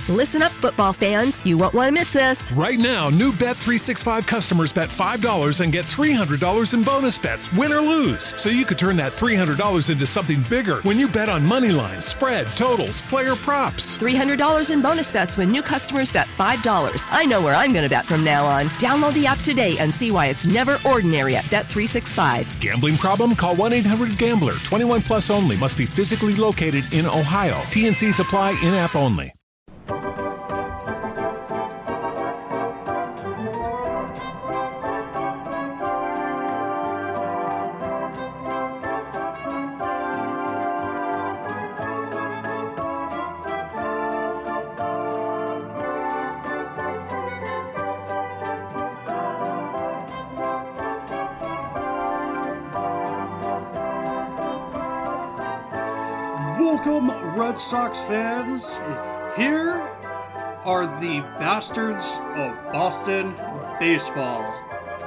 Listen up, football fans. You won't want to miss this. Right now, new Bet365 customers bet $5 and get $300 in bonus bets, win or lose. So you could turn that $300 into something bigger when you bet on money lines, spread, totals, player props. $300 in bonus bets when new customers bet $5. I know where I'm going to bet from now on. Download the app today and see why it's never ordinary at Bet365. Gambling problem? Call 1-800-GAMBLER. 21 plus only. Must be physically located in Ohio. T&Cs apply. In-app only. Welcome, Red Sox fans. Here are the Bastards of Boston Baseball.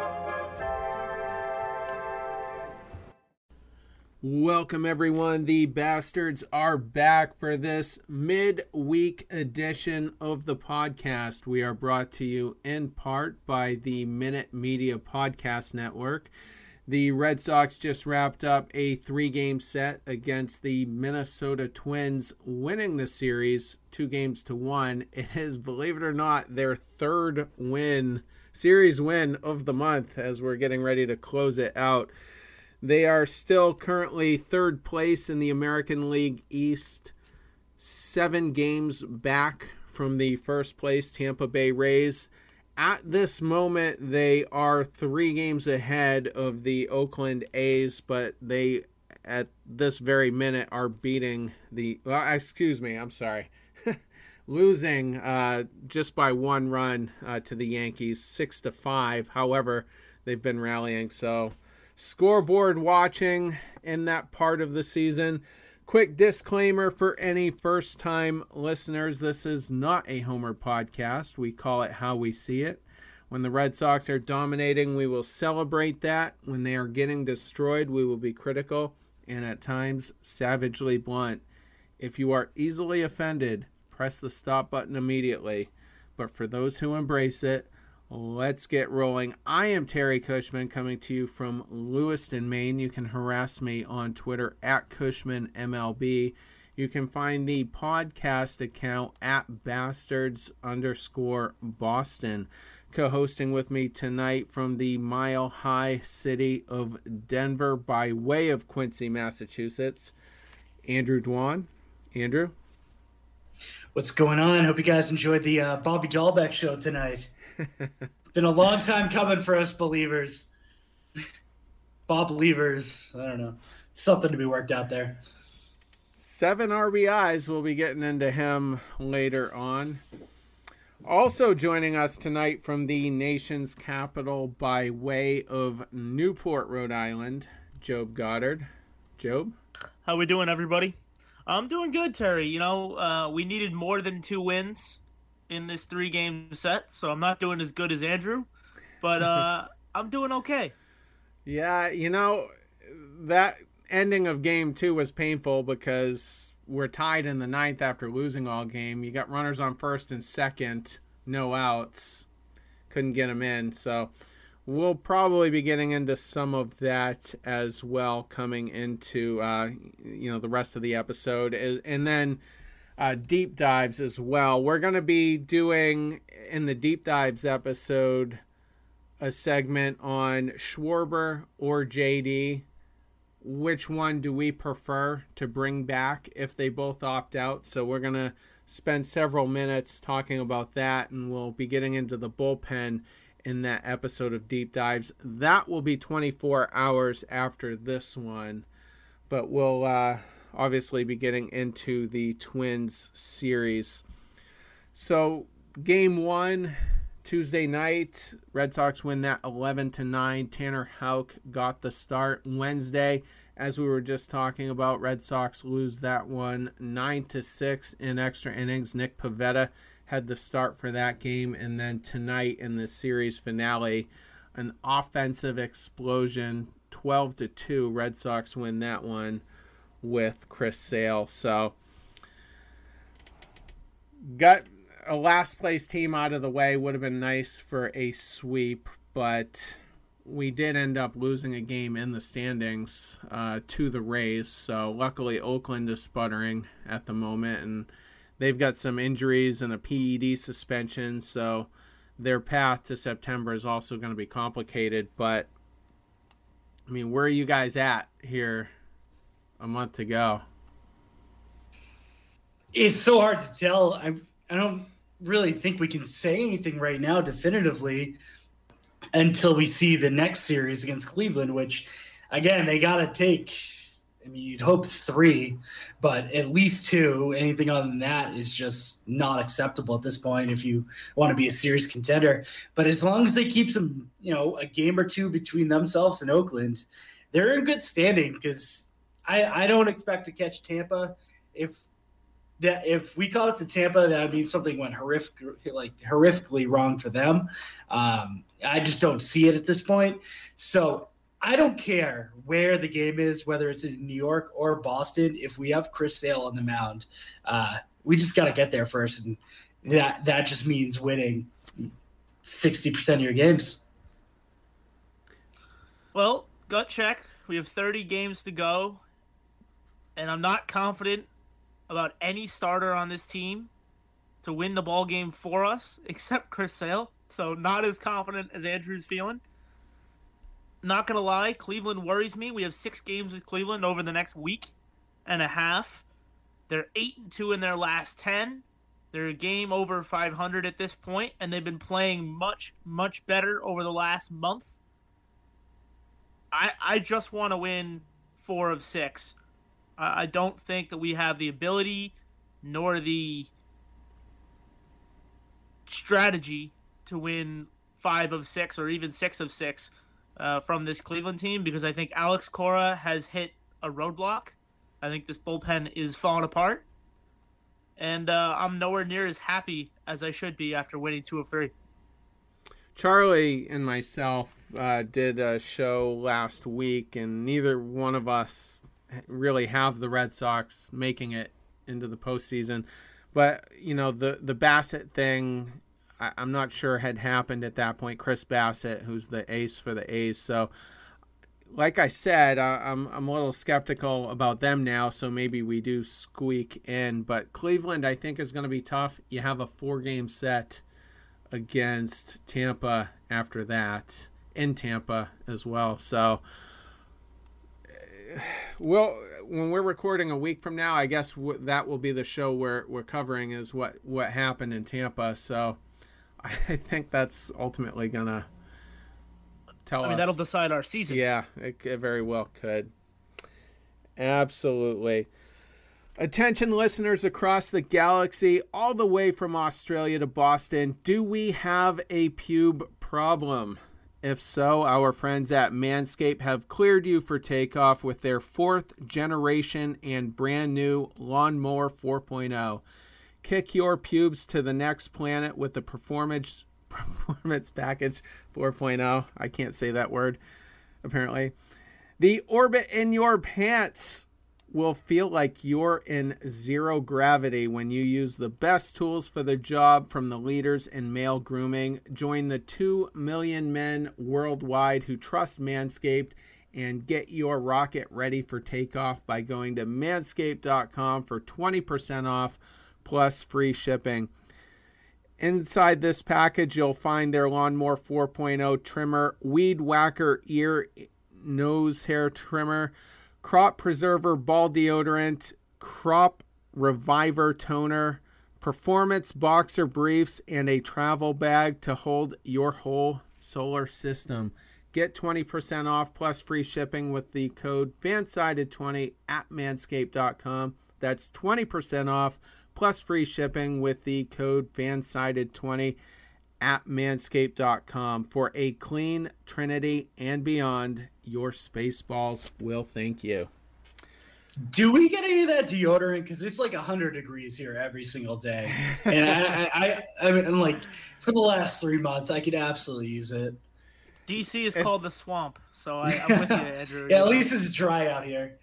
Welcome, everyone. The Bastards are back for this midweek edition of the podcast. We are brought to you in part by the Minute Media Podcast Network. The Red Sox just wrapped up a 3-game set against the Minnesota Twins, winning the series 2-1. It is, believe it or not, their third series win of the month as we're getting ready to close it out. They are still currently third place in the American League East, 7 games back from the first place Tampa Bay Rays. At this moment, they are 3 games ahead of the Oakland A's, but they, at this very minute, are beating losing just by 1 run to the Yankees, 6-5. However, they've been rallying. So, scoreboard watching in that part of the season. Quick disclaimer for any first-time listeners, this is not a Homer podcast. We call it How We See It. When the Red Sox are dominating, we will celebrate that. When they are getting destroyed, we will be critical and at times savagely blunt. If you are easily offended, press the stop button immediately. But for those who embrace it, let's get rolling. I am Terry Cushman coming to you from Lewiston, Maine. You can harass me on Twitter at CushmanMLB. You can find the podcast account at Bastards_Boston. Co-hosting with me tonight from the mile-high city of Denver by way of Quincy, Massachusetts, Andrew Dwan. Andrew? What's going on? Hope you guys enjoyed the Bobby Dahlbeck show tonight. It's been a long time coming for us believers. Bob believers. I don't know. Something to be worked out there. 7 RBIs. We'll be getting into him later on. Also joining us tonight from the nation's capital by way of Newport, Rhode Island, Job Goddard. Job? How we doing, everybody? I'm doing good, Terry. You know, we needed more than 2 wins in this 3-game set, so I'm not doing as good as Andrew, but I'm doing okay. Yeah, you know, that ending of game 2 was painful because we're tied in the 9th after losing all game. You got runners on first and second, no outs, couldn't get them in, so we'll probably be getting into some of that as well coming into the rest of the episode, and then deep dives as well. We're going to be doing, in the deep dives episode, a segment on Schwarber or JD. Which one do we prefer to bring back if they both opt out? So we're going to spend several minutes talking about that, and we'll be getting into the bullpen in that episode of Deep Dives. That will be 24 hours after this one, but we'll obviously be getting into the Twins series. So game 1, Tuesday night, Red Sox win that 11-9. Tanner Houck got the start. Wednesday, as we were just talking about, Red Sox lose that one 9-6 in extra innings. Nick Pivetta had the start for that game. And then tonight in the series finale, an offensive explosion, 12-2. Red Sox win that one with Chris Sale. So got a last place team out of the way would have been nice for a sweep, but we did end up losing a game in the standings to the Rays. So luckily Oakland is sputtering at the moment, and they've got some injuries and a PED suspension, so their path to September is also going to be complicated. But, I mean, where are you guys at here a month to go? It's so hard to tell. I don't really think we can say anything right now definitively until we see the next series against Cleveland, which, again, they got to take, I mean, you'd hope 3, but at least 2. Anything other than that is just not acceptable at this point if you want to be a serious contender. But as long as they keep some, a game or 2 between themselves and Oakland, they're in good standing, because I don't expect to catch Tampa. If we caught up to Tampa, that would mean something went horrifically wrong for them. I just don't see it at this point. So I don't care where the game is, whether it's in New York or Boston. If we have Chris Sale on the mound, we just got to get there first, and that just means winning 60% of your games. Well, gut check. We have 30 games to go, and I'm not confident about any starter on this team to win the ball game for us, except Chris Sale. So not as confident as Andrew's feeling. Not going to lie, Cleveland worries me. We have 6 games with Cleveland over the next week and a half. They're 8-2 in their last 10. They're a game over 500 at this point, and they've been playing much, much better over the last month. I just want to win 4 of 6. I don't think that we have the ability nor the strategy to win 5 of 6 or even 6 of 6 from this Cleveland team, because I think Alex Cora has hit a roadblock. I think this bullpen is falling apart, and I'm nowhere near as happy as I should be after winning 2 of 3. Charlie and myself did a show last week, and neither one of us really have the Red Sox making it into the postseason. But, the Bassett thing, I'm not sure had happened at that point. Chris Bassett, who's the ace for the A's. So, like I said, I'm a little skeptical about them now, so maybe we do squeak in. But Cleveland, I think, is going to be tough. You have a 4-game set against Tampa after that, in Tampa as well. So, when we're recording a week from now, I guess that will be the show where we're covering is what happened in Tampa. So I think that's ultimately going to tell us. That'll decide our season. Yeah, it very well could. Absolutely. Attention listeners across the galaxy, all the way from Australia to Boston, do we have a pube problem? If so, our friends at Manscaped have cleared you for takeoff with their 4th generation and brand new Lawnmower 4.0. Kick your pubes to the next planet with the Performance Package 4.0. I can't say that word, apparently. The orbit in your pants will feel like you're in zero gravity when you use the best tools for the job from the leaders in male grooming. Join the 2 million men worldwide who trust Manscaped and get your rocket ready for takeoff by going to manscaped.com for 20% off plus free shipping. Inside this package, you'll find their Lawnmower 4.0 trimmer, Weed Whacker ear, nose hair trimmer, Crop Preserver ball deodorant, Crop Reviver toner, Performance boxer briefs, and a travel bag to hold your whole solar system. Get 20% off plus free shipping with the code FANSIDED20 at manscaped.com. That's 20% off plus free shipping with the code FANSIDED20 at manscaped.com. For a clean Trinity and beyond, your spaceballs will thank you. Do we get any of that deodorant? Because it's like 100 degrees here every single day. And I'm like, for the last 3 months, I could absolutely use it. DC is called the swamp, so I'm with you, Andrew. Yeah, at least it's dry out here.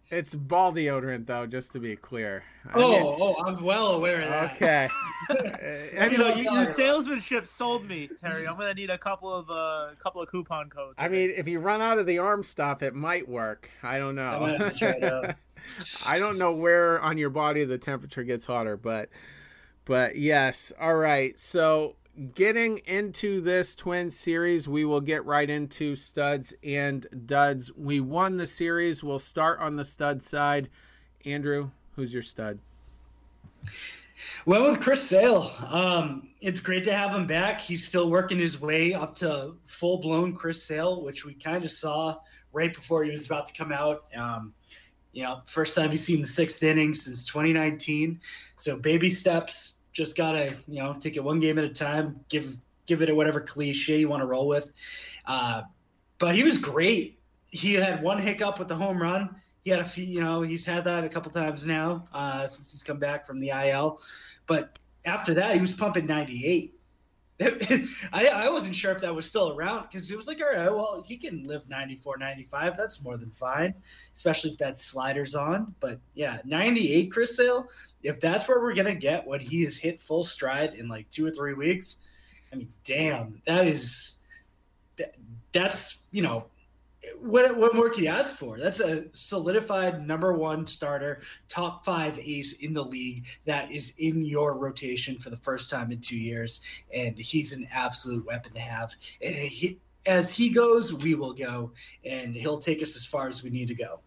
It's ball deodorant, though, just to be clear. I'm well aware of that. Okay. Your salesmanship sold me, Terry. I'm gonna need a couple of coupon codes. I mean, if you run out of the arm stuff, it might work. I don't know. I might have to try it out. I don't know where on your body the temperature gets hotter, but yes. All right. So getting into this Twins series, we will get right into studs and duds. We won the series. We'll start on the stud side. Andrew, who's your stud? Well, with Chris Sale, it's great to have him back. He's still working his way up to full-blown Chris Sale, which we kind of saw right before he was about to come out. First time he's seen the sixth inning since 2019. So baby steps. Just gotta, take it one game at a time. Give it a whatever cliche you want to roll with. But he was great. He had one hiccup with the home run. He had a few, he's had that a couple times now since he's come back from the IL. But after that, he was pumping 98. I wasn't sure if that was still around because it was like, all right, well, he can live 94, 95. That's more than fine, especially if that slider's on. But, yeah, 98 Chris Sale, if that's where we're going to get when he has hit full stride in like 2 or 3 weeks, I mean, damn, that's what more can you ask for? That's a solidified number one starter, top 5 ace in the league that is in your rotation for the first time in 2 years, and he's an absolute weapon to have. And as he goes, we will go, and he'll take us as far as we need to go.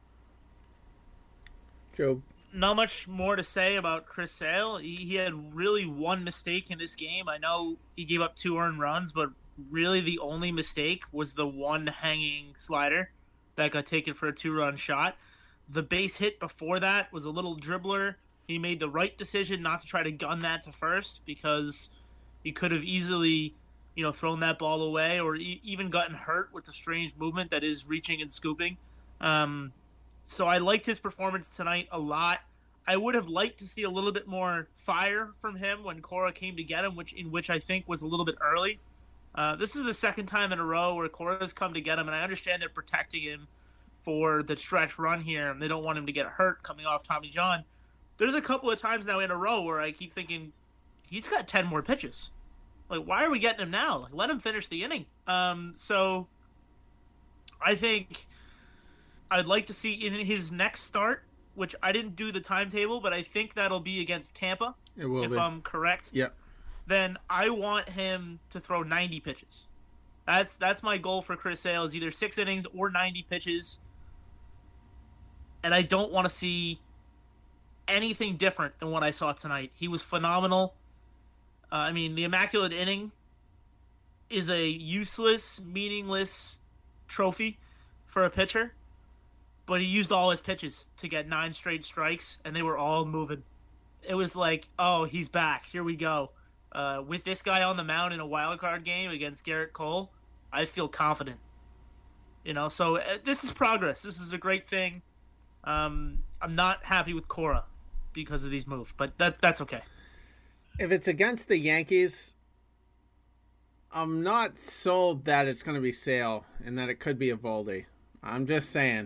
Joe? Not much more to say about Chris Sale. He had really one mistake in this game. I know he gave up 2 earned runs, but really the only mistake was the one hanging slider that got taken for a 2-run shot. The base hit before that was a little dribbler. He made the right decision not to try to gun that to first because he could have easily, thrown that ball away or even gotten hurt with the strange movement that is reaching and scooping. So I liked his performance tonight a lot. I would have liked to see a little bit more fire from him when Cora came to get him, which I think was a little bit early. This is the second time in a row where Cora's come to get him, and I understand they're protecting him for the stretch run here, and they don't want him to get hurt coming off Tommy John. There's a couple of times now in a row where I keep thinking, he's got 10 more pitches. Like, why are we getting him now? Like, let him finish the inning. So I think I'd like to see in his next start, which I didn't do the timetable, but I think that'll be against Tampa, if I'm correct. Yep. Then I want him to throw 90 pitches. That's my goal for Chris Sale, is either 6 innings or 90 pitches. And I don't want to see anything different than what I saw tonight. He was phenomenal. The Immaculate Inning is a useless, meaningless trophy for a pitcher, but he used all his pitches to get 9 straight strikes, and they were all moving. It was like, oh, he's back. Here we go. With this guy on the mound in a wild card game against Garrett Cole, I feel confident. So this is progress. This is a great thing. I'm not happy with Cora because of these moves, but that's okay. If it's against the Yankees, I'm not sold that it's going to be Sale and that it could be Eovaldi. I'm just saying.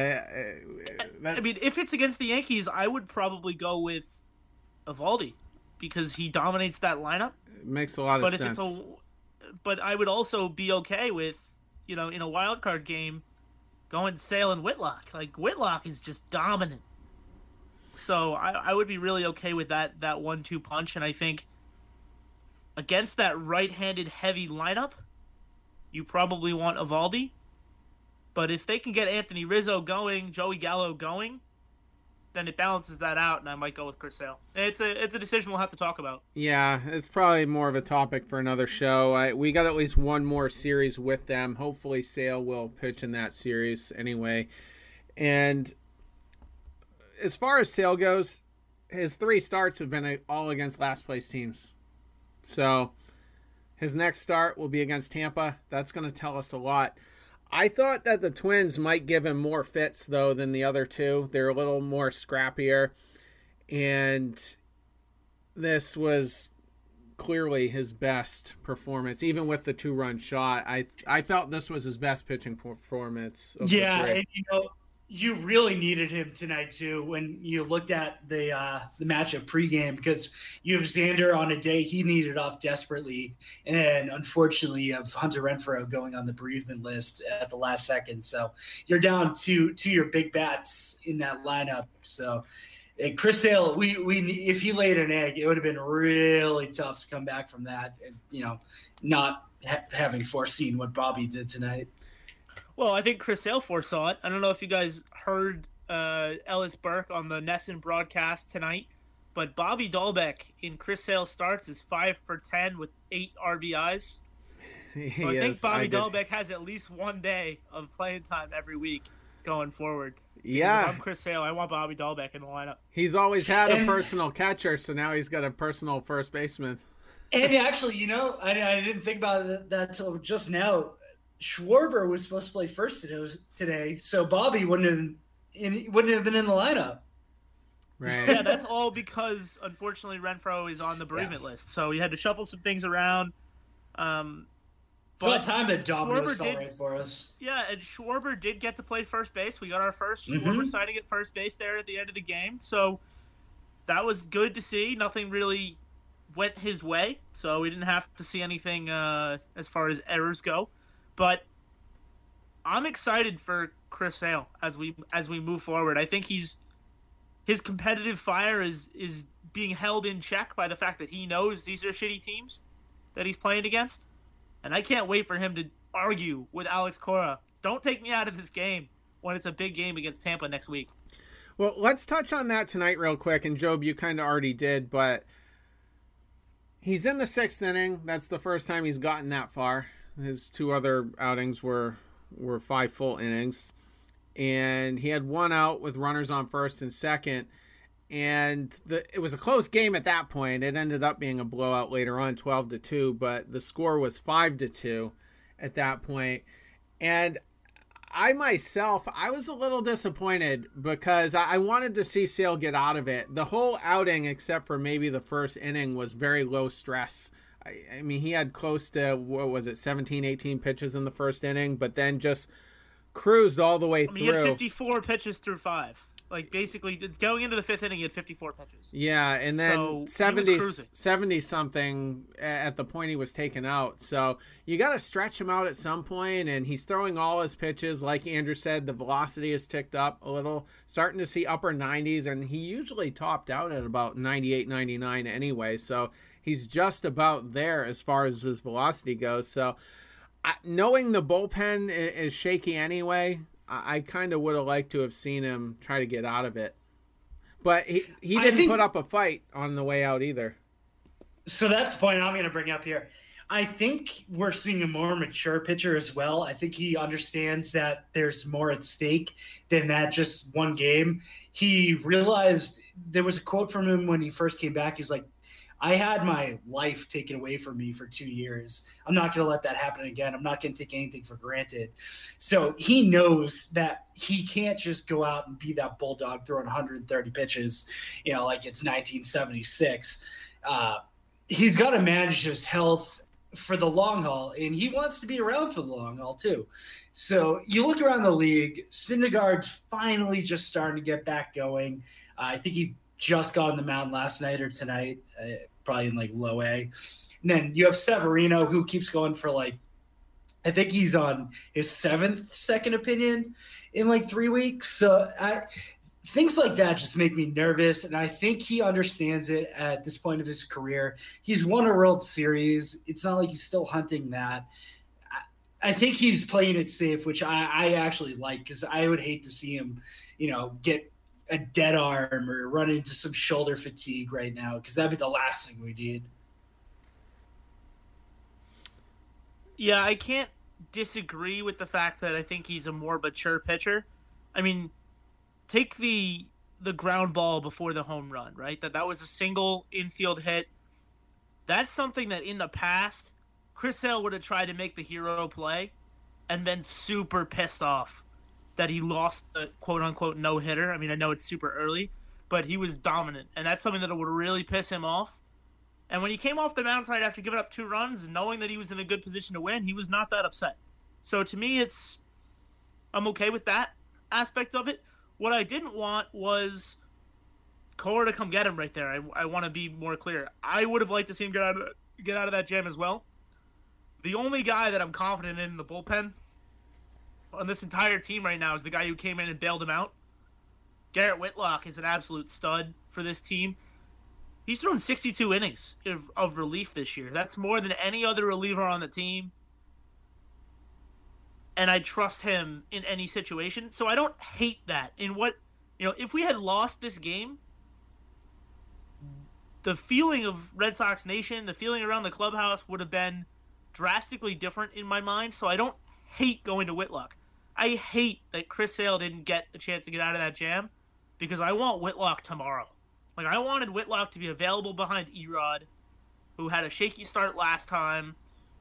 If it's against the Yankees, I would probably go with Eovaldi, because he dominates that lineup. It makes a lot of sense. But I would also be okay with, in a wild card game, going Sale and Whitlock. Like, Whitlock is just dominant. So I would be really okay with that 1-2 punch. And I think against that right-handed heavy lineup, you probably want Eovaldi. But if they can get Anthony Rizzo going, Joey Gallo going, then it balances that out, and I might go with Chris Sale. It's a decision we'll have to talk about. Yeah, it's probably more of a topic for another show. We got at least one more series with them. Hopefully Sale will pitch in that series anyway. And as far as Sale goes, his 3 starts have been all against last place teams. So his next start will be against Tampa. That's going to tell us a lot. I thought that the Twins might give him more fits, though, than the other 2. They're a little more scrappier. And this was clearly his best performance, even with the 2-run shot. I felt this was his best pitching performance of the 3. And you really needed him tonight too when you looked at the matchup pregame, because you have Xander on a day he needed off desperately, and then unfortunately you have Hunter Renfroe going on the bereavement list at the last second. So you're down to your big bats in that lineup. So Chris Sale, we if he laid an egg, it would have been really tough to come back from that, and not having foreseen what Bobby did tonight. Well, I think Chris Sale foresaw it. I don't know if you guys heard Ellis Burke on the Nesson broadcast tonight, but Bobby Dahlbeck in Chris Sale starts is 5 for 10 with 8 RBIs. So I think Bobby Dahlbeck has at least one day of playing time every week going forward. Yeah. If I'm Chris Sale, I want Bobby Dahlbeck in the lineup. He's always had a personal catcher, so now he's got a personal first baseman. And actually, I didn't think about that until just now. Schwarber was supposed to play first today, so Bobby wouldn't have been in the lineup. Right. Yeah, that's all because, unfortunately, Renfroe is on the bereavement list, so we had to shuffle some things around. It's about time that Domino's fell right for us. Yeah, and Schwarber did get to play first base. We got our first Schwarber sighting at first base there at the end of the game, so that was good to see. Nothing really went his way, so we didn't have to see anything as far as errors go. But I'm excited for Chris Sale as we move forward. I think his competitive fire is being held in check by the fact that he knows these are shitty teams that he's playing against. And I can't wait for him to argue with Alex Cora. Don't take me out of this game when it's a big game against Tampa next week. Well, let's touch on that tonight real quick. And Job, you kind of already did, but he's in the 6th inning. That's the first time he's gotten that far. His 2 other outings were 5 full innings. And he had 1 out with runners on first and second. And it was a close game at that point. It ended up being a blowout later on, 12-2, but the score was 5-2 at that point. And I was a little disappointed because I wanted to see Sale get out of it. The whole outing, except for maybe the first inning, was very low stress. I mean, he had close to, 17, 18 pitches in the first inning, but then just cruised all the way through. He had 54 pitches through 5. Like, basically, going into the 5th inning, he had 54 pitches. Yeah, and then so 70-something at the point he was taken out. So you got to stretch him out at some point, and he's throwing all his pitches. Like Andrew said, the velocity has ticked up a little, starting to see upper 90s, and he usually topped out at about 98, 99 anyway. So he's just about there as far as his velocity goes. So knowing the bullpen is shaky anyway, I kind of would have liked to have seen him try to get out of it. But he didn't put up a fight on the way out either. So that's the point I'm going to bring up here. I think we're seeing a more mature pitcher as well. I think he understands that there's more at stake than that just one game. He realized, there was a quote from him when he first came back. He's like, I had my life taken away from me for 2 years. I'm not going to let that happen again. I'm not going to take anything for granted. So he knows that he can't just go out and be that bulldog throwing 130 pitches, like it's 1976. He's got to manage his health for the long haul, and he wants to be around for the long haul too. So you look around the league, Syndergaard's finally just starting to get back going. I think he just got on the mound last night or tonight, probably in like low A. And then you have Severino, who keeps going for I think he's on his 7th second opinion in 3 weeks. So things like that just make me nervous. And I think he understands it at this point of his career. He's won a World Series. It's not like he's still hunting that. I think he's playing it safe, which I actually like, because I would hate to see him, get a dead arm or run into some shoulder fatigue right now, because that'd be the last thing we need. Yeah, I can't disagree with the fact that I think he's a more mature pitcher. I mean, take the ground ball before the home run, right? That was a single infield hit. That's something that in the past, Chris Sale would have tried to make the hero play and been super pissed off that he lost the quote-unquote no-hitter. I mean, I know it's super early, but he was dominant, and that's something that would really piss him off. And when he came off the mound side after giving up 2 runs and knowing that he was in a good position to win, he was not that upset. So to me, I'm okay with that. aspect of it. What I didn't want was Kohler to come get him right there. I want to be more clear. I would have liked to see him get out of that jam as well. The only guy that I'm confident in the bullpen on this entire team right now is the guy who came in and bailed him out. Garrett Whitlock is an absolute stud for this team. He's thrown 62 innings of relief this year. That's more than any other reliever on the team. And I trust him in any situation. So I don't hate that. If we had lost this game, the feeling of Red Sox Nation, the feeling around the clubhouse would have been drastically different in my mind. So I don't hate going to Whitlock. I hate that Chris Sale didn't get a chance to get out of that jam because I want Whitlock tomorrow. Like, I wanted Whitlock to be available behind Erod, who had a shaky start last time,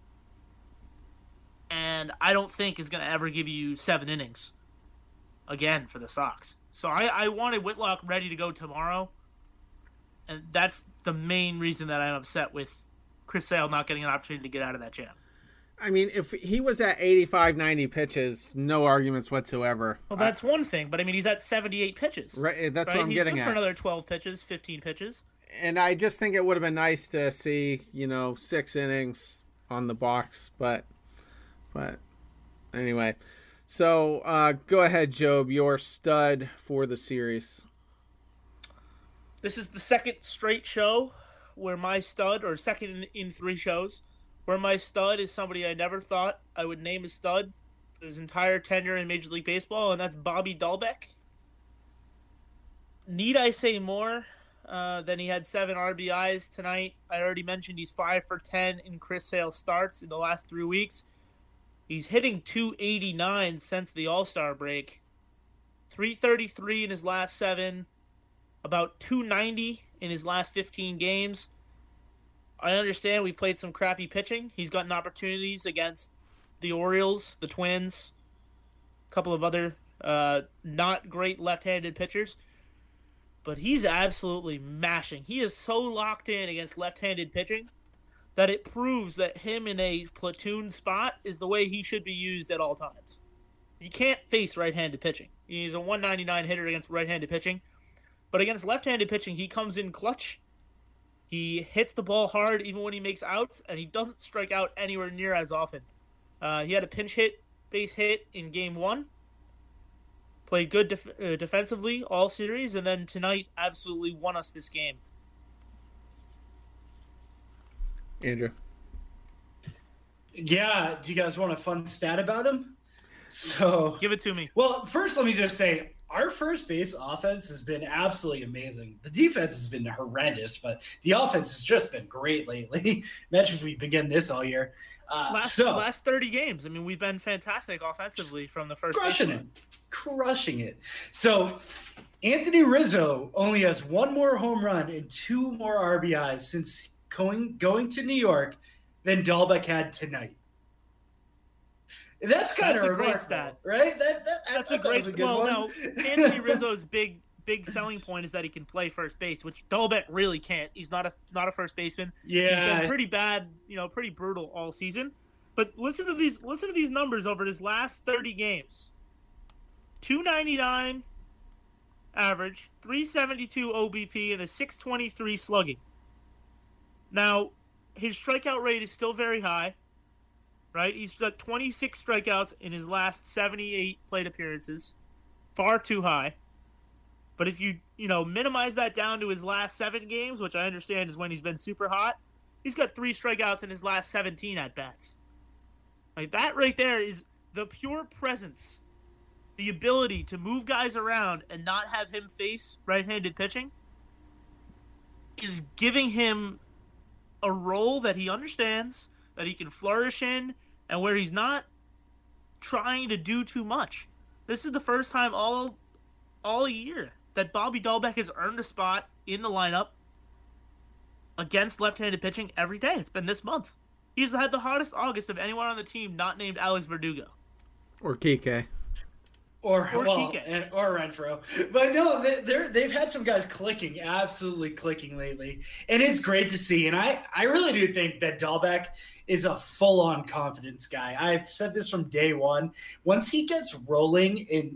and I don't think is going to ever give you 7 innings again for the Sox. So I wanted Whitlock ready to go tomorrow, and that's the main reason that I'm upset with Chris Sale not getting an opportunity to get out of that jam. I mean, if he was at 85, 90 pitches, no arguments whatsoever. Well, that's one thing, but I mean, he's at 78 pitches. Right, that's what I'm getting at. He's good for another 12 pitches, 15 pitches. And I just think it would have been nice to see, 6 innings on the box, but anyway. So, go ahead, Job, your stud for the series. This is the second straight show where my stud, or second in 3 shows, where my stud is somebody I never thought I would name a stud for his entire tenure in Major League Baseball, and that's Bobby Dahlbeck. Need I say more than he had 7 RBIs tonight? I already mentioned he's 5 for 10 in Chris Sale starts in the last 3 weeks. He's hitting .289 since the All-Star break. .333 in his last 7. About .290 in his last 15 games. I understand we've played some crappy pitching. He's gotten opportunities against the Orioles, the Twins, a couple of other not great left-handed pitchers. But he's absolutely mashing. He is so locked in against left-handed pitching that it proves that him in a platoon spot is the way he should be used at all times. You can't face right-handed pitching. He's a .199 hitter against right-handed pitching. But against left-handed pitching, he comes in clutch. He hits the ball hard even when he makes outs, and he doesn't strike out anywhere near as often. He had a pinch hit, base hit in Game 1. Played good defensively all series, and then tonight absolutely won us this game. Andrew. Yeah, do you guys want a fun stat about him? So give it to me. Well, first let me just say, our first base offense has been absolutely amazing. The defense has been horrendous, but the offense has just been great lately. Imagine if we begin this all year. Last 30 games. I mean, we've been fantastic offensively from the first. Crushing it. So Anthony Rizzo only has 1 more home run and 2 more RBIs since going to New York than Dahlbeck had tonight. That's kind of a great stat, right? That's a great one. Well, no, Anthony Rizzo's big selling point is that he can play first base, which Dahlbeck really can't. He's not a first baseman. Yeah, he's been pretty bad, pretty brutal all season. But listen to these numbers over his last 30 games: 299 average, 372 OBP, and a 623 slugging. Now, his strikeout rate is still very high. Right, he's got 26 strikeouts in his last 78 plate appearances, far too high. But if you minimize that down to his last 7 games, which I understand is when he's been super hot, he's got 3 strikeouts in his last 17 at bats. Like, that right there is the pure presence, the ability to move guys around and not have him face right-handed pitching, is giving him a role that he understands, that he can flourish in, and where he's not trying to do too much. This is the first time all year that Bobby Dahlbeck has earned a spot in the lineup against left-handed pitching every day. It's been this month. He's had the hottest August of anyone on the team not named Alex Verdugo. Or Kike. Or Renfroe. But no, they've had some guys absolutely clicking lately. And it's great to see. And I really do think that Dahlbeck is a full-on confidence guy. I've said this from day one. Once he gets rolling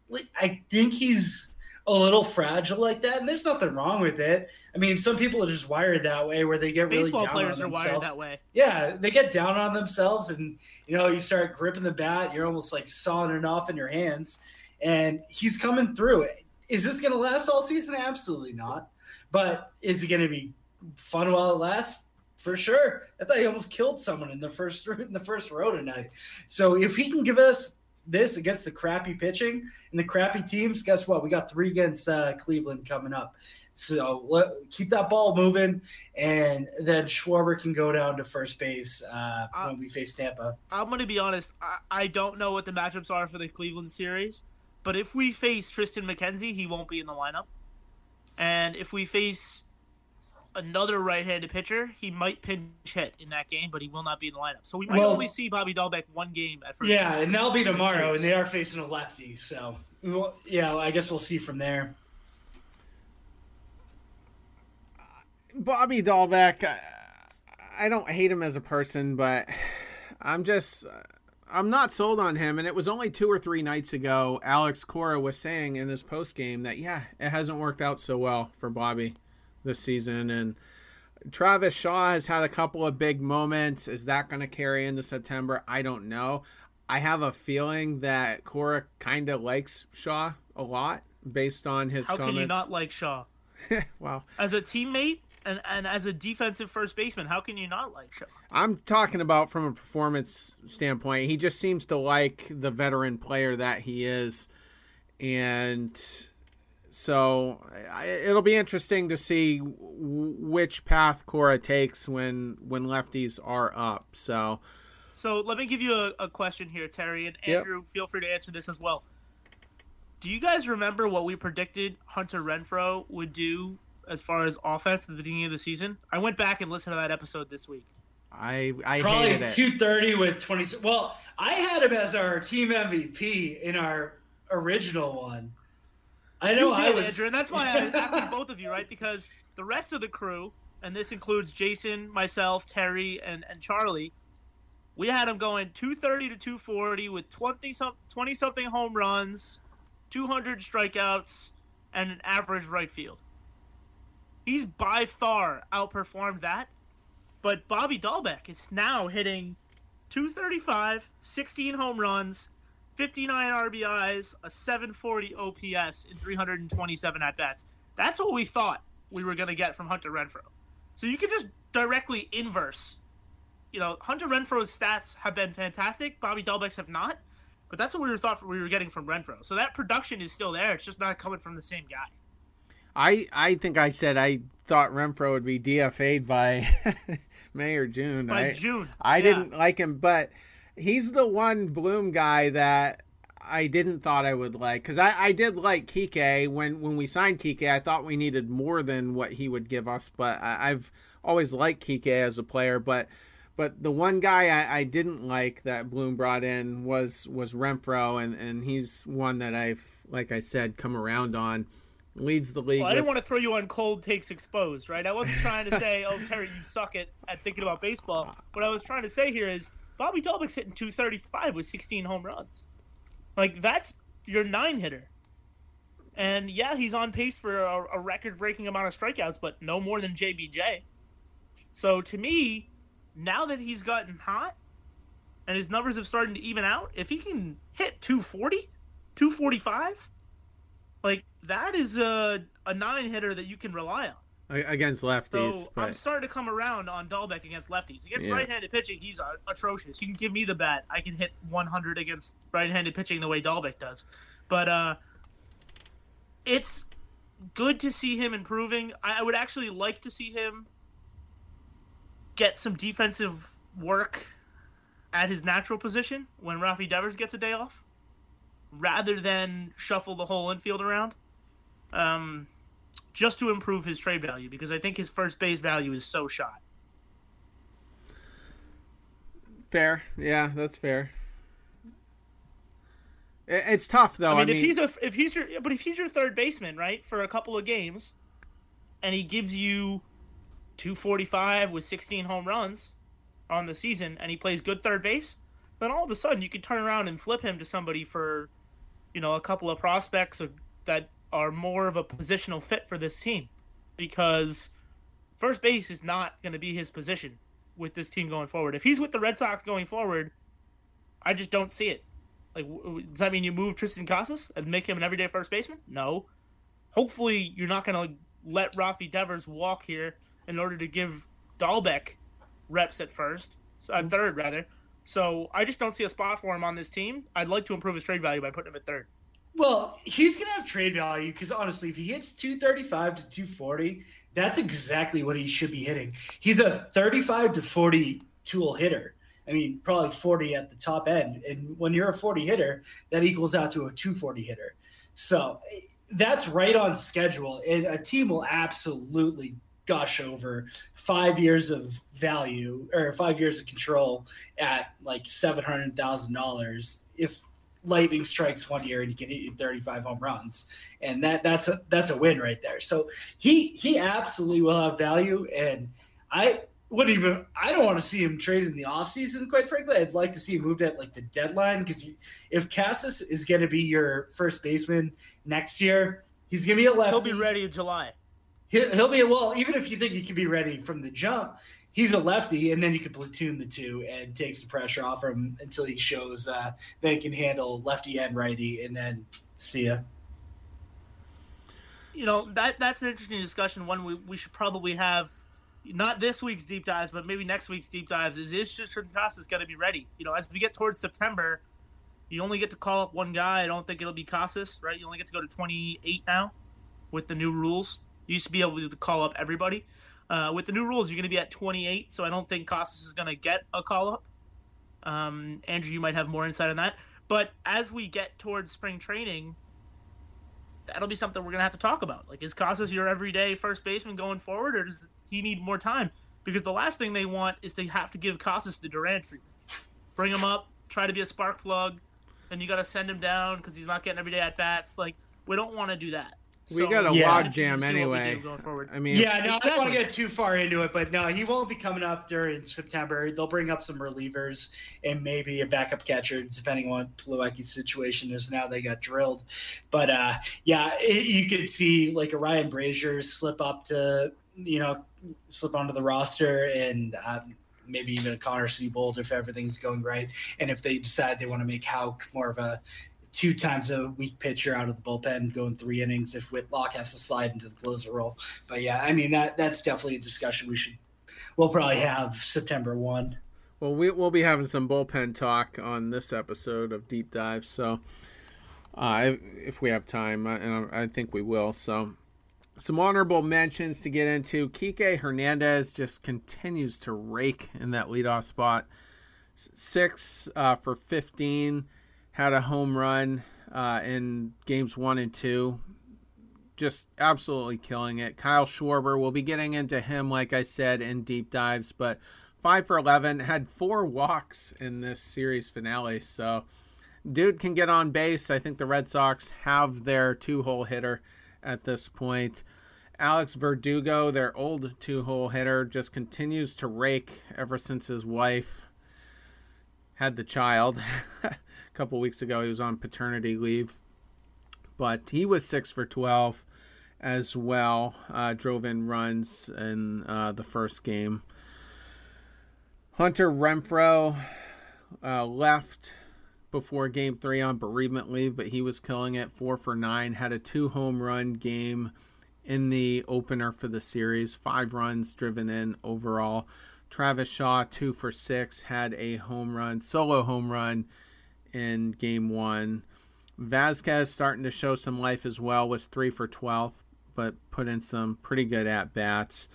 I think he's a little fragile like that, and there's nothing wrong with it. I mean, some people are just wired that way, where they get really Baseball down players on are themselves. wired that way. Yeah, they get down on themselves, and you start gripping the bat. You're almost like sawing it off in your hands, and he's coming through it. Is this going to last all season? Absolutely not. But is it going to be fun while it lasts? For sure. I thought he almost killed someone in the first row tonight. So if he can give us this against the crappy pitching and the crappy teams, guess what? We got 3 against Cleveland coming up. So keep that ball moving, and then Schwarber can go down to first base when we face Tampa. I'm going to be honest. I don't know what the matchups are for the Cleveland series, but if we face Tristan McKenzie, he won't be in the lineup. And if we face another right-handed pitcher, he might pinch hit in that game, but he will not be in the lineup. So we might only see Bobby Dahlbeck 1 game at first. Yeah, and that'll be tomorrow, and they are facing a lefty. So, I guess we'll see from there. Bobby Dahlbeck, I don't hate him as a person, but I'm not sold on him. And it was only 2 or 3 nights ago, Alex Cora was saying in his postgame that, it hasn't worked out so well for Bobby this season. And Travis Shaw has had a couple of big moments. Is that going to carry into September? I don't know. I have a feeling that Cora kind of likes Shaw a lot based on his comments. How can you not like Shaw? Wow. As a teammate and as a defensive first baseman, how can you not like Shaw? I'm talking about from a performance standpoint. He just seems to like the veteran player that he is. And so it'll be interesting to see which path Cora takes when lefties are up. So let me give you a question here, Terry, and Andrew, feel free to answer this as well. Do you guys remember what we predicted Hunter Renfroe would do as far as offense at the beginning of the season? I went back and listened to that episode this week. I probably hated it. 230 with 20. Well, I had him as our team MVP in our original one. I know I was, Andrew, and that's why I was asking both of you, right? Because the rest of the crew, and this includes Jason, myself, Terry, and Charlie, we had him going 230 to 240 with 20-something home runs, 200 strikeouts, and an average right field. He's by far outperformed that, but Bobby Dahlbeck is now hitting 235, 16 home runs, 59 RBIs, a 740 OPS in 327 at-bats. That's what we thought we were going to get from Hunter Renfroe. So you could just directly inverse. Hunter Renfroe's stats have been fantastic. Bobby Dahlbeck's have not. But that's what we thought we were getting from Renfroe. So that production is still there. It's just not coming from the same guy. I think I said I thought Renfroe would be DFA'd by May or June. By June. I didn't like him, but he's the one Bloom guy that I didn't thought I would like. Because I did like Kike. When we signed Kike, I thought we needed more than what he would give us. But I've always liked Kike as a player. But the one guy I didn't like that Bloom brought in was Renfroe, and he's one that I've, like I said, come around on. Leads the league. Well, I didn't want to throw you on cold takes exposed, right? I wasn't trying to say, oh, Terry, you suck at thinking about baseball. What I was trying to say here is Bobby Dahlbeck's hitting 235 with 16 home runs. Like, that's your 9-hitter. And, yeah, he's on pace for a record-breaking amount of strikeouts, but no more than JBJ. So, to me, now that he's gotten hot and his numbers have started to even out, if he can hit 240, 245, like, that is a 9-hitter that you can rely on. Against lefties. So I'm starting to come around on Dahlbeck against lefties. Against right-handed pitching, he's atrocious. You can give me the bat. I can hit 100 against right-handed pitching the way Dahlbeck does. But it's good to see him improving. I would actually like to see him get some defensive work at his natural position when Rafi Devers gets a day off, rather than shuffle the whole infield around, just to improve his trade value, because I think his first base value is so shot. Fair. Yeah, that's fair. It's tough, though. I mean, if he's your third baseman, right, for a couple of games, and he gives you 245 with 16 home runs on the season, and he plays good third base, then all of a sudden you could turn around and flip him to somebody for, a couple of prospects that are more of a positional fit for this team, because first base is not going to be his position with this team going forward. If he's with the Red Sox going forward, I just don't see it. Like, does that mean you move Tristan Casas and make him an everyday first baseman? No. Hopefully, you're not going to let Rafi Devers walk here in order to give Dahlbeck reps at third rather. So I just don't see a spot for him on this team. I'd like to improve his trade value by putting him at third. Well, he's going to have trade value because, honestly, if he hits 235 to 240, that's exactly what he should be hitting. He's a 35 to 40 tool hitter. I mean, probably 40 at the top end. And when you're a 40 hitter, that equals out to a 240 hitter. So that's right on schedule. And a team will absolutely gush over 5 years of value or 5 years of control at like $700,000 if lightning strikes 1 year and you can hit 35 home runs, and that's a win right there. So he absolutely will have value, and I don't want to see him traded in the offseason, quite frankly. I'd like to see him moved at like the deadline, because if Casas is going to be your first baseman next year, he's going to be a lefty. He'll be ready in July. He'll be, well, even if you think he can be ready from the jump, he's a lefty, and then you can platoon the two and takes the pressure off him until he shows that he can handle lefty and righty, and then see ya. That's an interesting discussion. One we should probably have, not this week's deep dives, but maybe next week's deep dives, is just Casas got to be ready. As we get towards September, you only get to call up one guy. I don't think it'll be Casas, right? You only get to go to 28 now with the new rules. You used to be able to call up everybody. With the new rules, you're going to be at 28, so I don't think Casas is going to get a call-up. Andrew, you might have more insight on that. But as we get towards spring training, that'll be something we're going to have to talk about. Like, is Casas your everyday first baseman going forward, or does he need more time? Because the last thing they want is they have to give Casas the Durant treatment. Bring him up, try to be a spark plug, then you got to send him down because he's not getting everyday at-bats. Like, we don't want to do that. We got a log jam anyway. I mean, I don't want to get too far into it, but no, he won't be coming up during September. They'll bring up some relievers and maybe a backup catcher, depending on what Plawecki's situation is now. They got drilled, but you could see like a Ryan Brazier slip onto the roster, and maybe even a Connor Siebold if everything's going right, and if they decide they want to make Houck more of a 2 times a week pitcher out of the bullpen, going 3 innings if Whitlock has to slide into the closer role. But yeah, I mean, that's definitely a discussion we'll probably have September 1. Well, we'll be having some bullpen talk on this episode of Deep Dive. So if we have time, and I think we will. So some honorable mentions to get into. Kike Hernandez just continues to rake in that leadoff spot. 6 for 15. Had a home run in games 1 and 2. Just absolutely killing it. Kyle Schwarber, we'll be getting into him, like I said, in deep dives, but 5 for 11. Had 4 walks in this series finale. So, dude can get on base. I think the Red Sox have their 2-hole hitter at this point. Alex Verdugo, their old 2-hole hitter, just continues to rake ever since his wife had the child. Couple weeks ago he was on paternity leave, but he was 6 for 12 as well. Drove in runs in the first game. Hunter Renfroe left before game 3 on bereavement leave, but he was killing it. 4 for 9, had a 2-home run game in the opener for the series. 5 runs driven in overall. Travis Shaw, 2 for 6, had a solo home run in game 1. Vasquez starting to show some life as well, was 3 for 12, but put in some pretty good at-bats.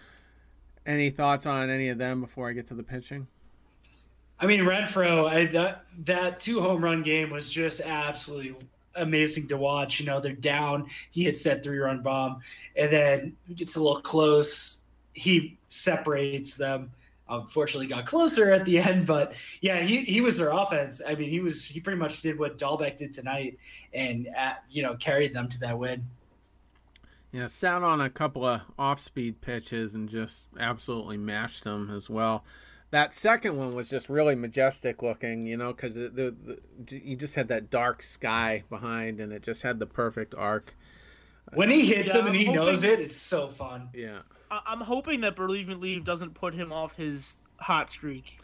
Any thoughts on any of them before I get to the pitching? I mean, Renfroe, that 2-home run game was just absolutely amazing to watch. They're down. He hits that 3-run bomb, and then gets a little close. He separates them. Unfortunately got closer at the end, but yeah, he was their offense. I mean, he pretty much did what Dahlbeck did tonight, and carried them to that win. Yeah, sat on a couple of off-speed pitches and just absolutely mashed them as well. That second one was just really majestic looking, because you just had that dark sky behind, and it just had the perfect arc. When he hits him and he knows it, it's so fun. Yeah. I'm hoping that Bereavement Leave doesn't put him off his hot streak.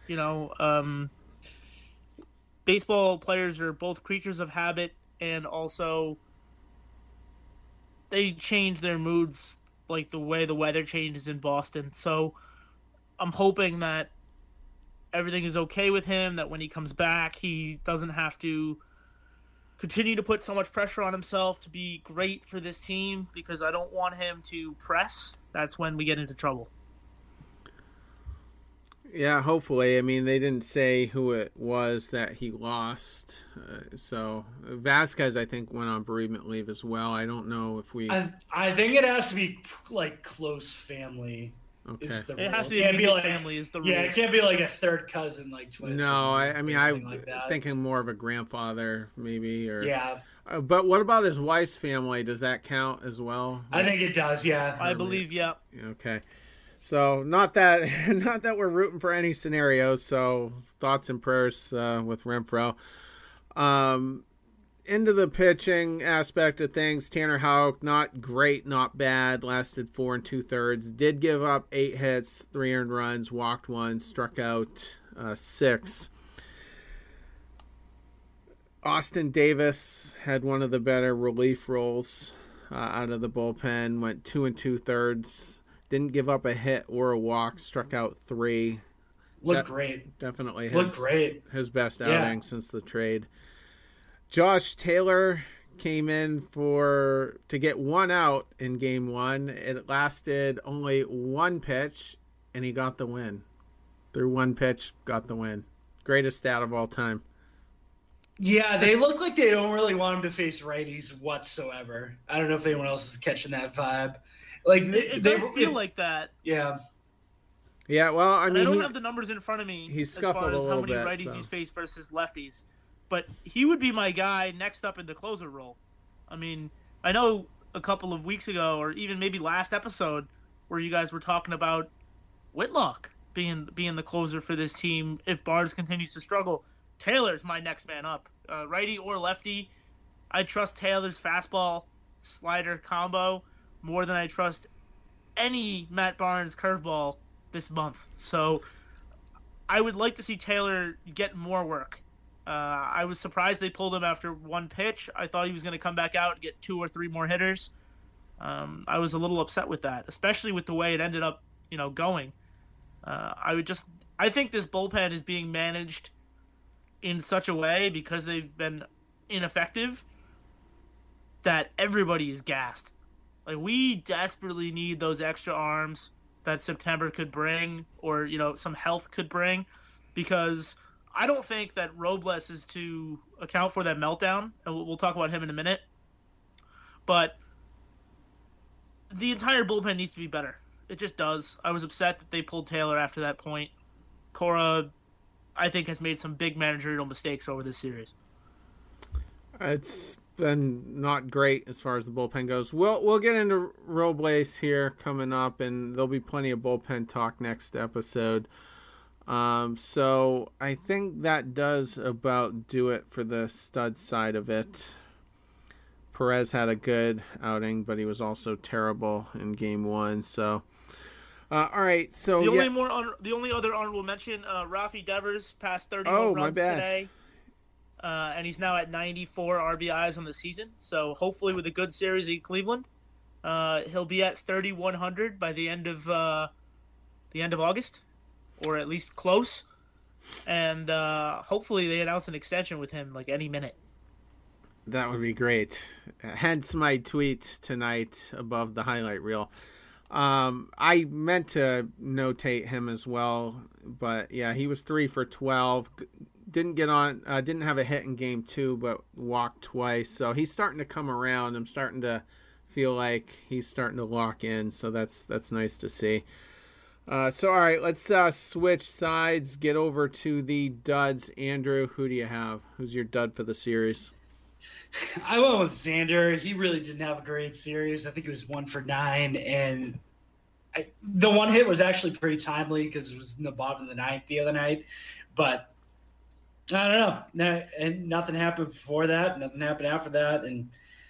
Baseball players are both creatures of habit, and also they change their moods like the way the weather changes in Boston. So I'm hoping that everything is okay with him, that when he comes back, he doesn't have to continue to put so much pressure on himself to be great for this team, because I don't want him to press. That's when we get into trouble. Yeah, hopefully. I mean, they didn't say who it was that he lost. So Vasquez, I think, went on bereavement leave as well. I don't know if we... I think it has to be, like, close family. Okay. It has to be like family is the rule. Yeah, it can't be like a third cousin, like twins. No, I'm like thinking more of a grandfather, maybe. Or yeah. But what about his wife's family? Does that count as well? I think it does, yeah. I believe, yeah. Okay. So not that we're rooting for any scenarios. So thoughts and prayers with Renfroe. Into the pitching aspect of things, Tanner Houck, not great, not bad. Lasted 4 2/3. Did give up 8 hits, 3 earned runs, walked 1, struck out 6. Austin Davis had one of the better relief roles out of the bullpen. Went 2 2/3. Didn't give up a hit or a walk. Struck out 3. Looked great. Definitely his best outing since the trade. Josh Taylor came in to get 1 out in game 1. It lasted only 1 pitch, and he got the win. Through 1 pitch, got the win. Greatest stat of all time. Yeah, they look like they don't really want him to face righties whatsoever. I don't know if anyone else is catching that vibe. Like it does feel like that. Yeah. Yeah, well, I mean, I don't have the numbers in front of me he scuffled as far as how many bit, righties he's faced versus lefties. But he would be my guy next up in the closer role. I mean, I know a couple of weeks ago, or even maybe last episode, where you guys were talking about Whitlock being the closer for this team if Barnes continues to struggle. Taylor's my next man up. Righty or lefty, I trust Taylor's fastball slider combo more than I trust any Matt Barnes curveball this month. So I would like to see Taylor get more work. I was surprised they pulled him after 1 pitch. I thought he was going to come back out and get 2 or 3 more hitters. I was a little upset with that, especially with the way it ended up, going. I think this bullpen is being managed in such a way, because they've been ineffective, that everybody is gassed. Like, we desperately need those extra arms that September could bring, or, some health could bring, because I don't think that Robles is to account for that meltdown, and we'll talk about him in a minute. But the entire bullpen needs to be better. It just does. I was upset that they pulled Taylor after that point. Cora, I think, has made some big managerial mistakes over this series. It's been not great as far as the bullpen goes. We'll get into Robles here coming up, and there'll be plenty of bullpen talk next episode. So I think that does about do it for the stud side of it. Perez had a good outing, but he was also terrible in game 1. So, all right. So the only other honorable mention, Rafi Devers passed 30 home runs today, and he's now at 94 RBIs on the season. So hopefully, with a good series in Cleveland, he'll be at 3,100 by the end of August, or at least close. And hopefully, they announce an extension with him like any minute. That would be great. Hence my tweet tonight above the highlight reel. I meant to notate him as well, but yeah, he was 3 for 12. Didn't get on. Didn't have a hit in game 2, but walked twice. So he's starting to come around. I'm starting to feel like he's starting to lock in. So that's nice to see. So all right, let's switch sides. Get over to the duds. Andrew, who do you have? Who's your dud for the series? I went with Xander. He really didn't have a great series. I think he was 1 for 9, and the one hit was actually pretty timely because it was in the bottom of the ninth the other night. But I don't know. And nothing happened before that. Nothing happened after that. And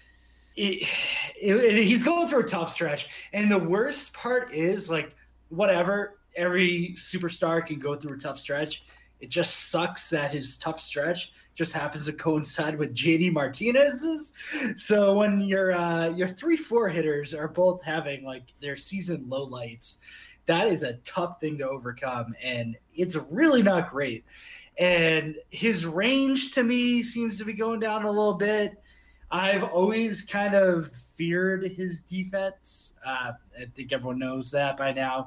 he's going through a tough stretch. And the worst part is, like, whatever, every superstar can go through a tough stretch. It just sucks that his tough stretch just happens to coincide with JD Martinez's. So when your 3-4 hitters are both having like their season lowlights, that is a tough thing to overcome, and it's really not great. And his range to me seems to be going down a little bit. I've always kind of feared his defense. I think everyone knows that by now.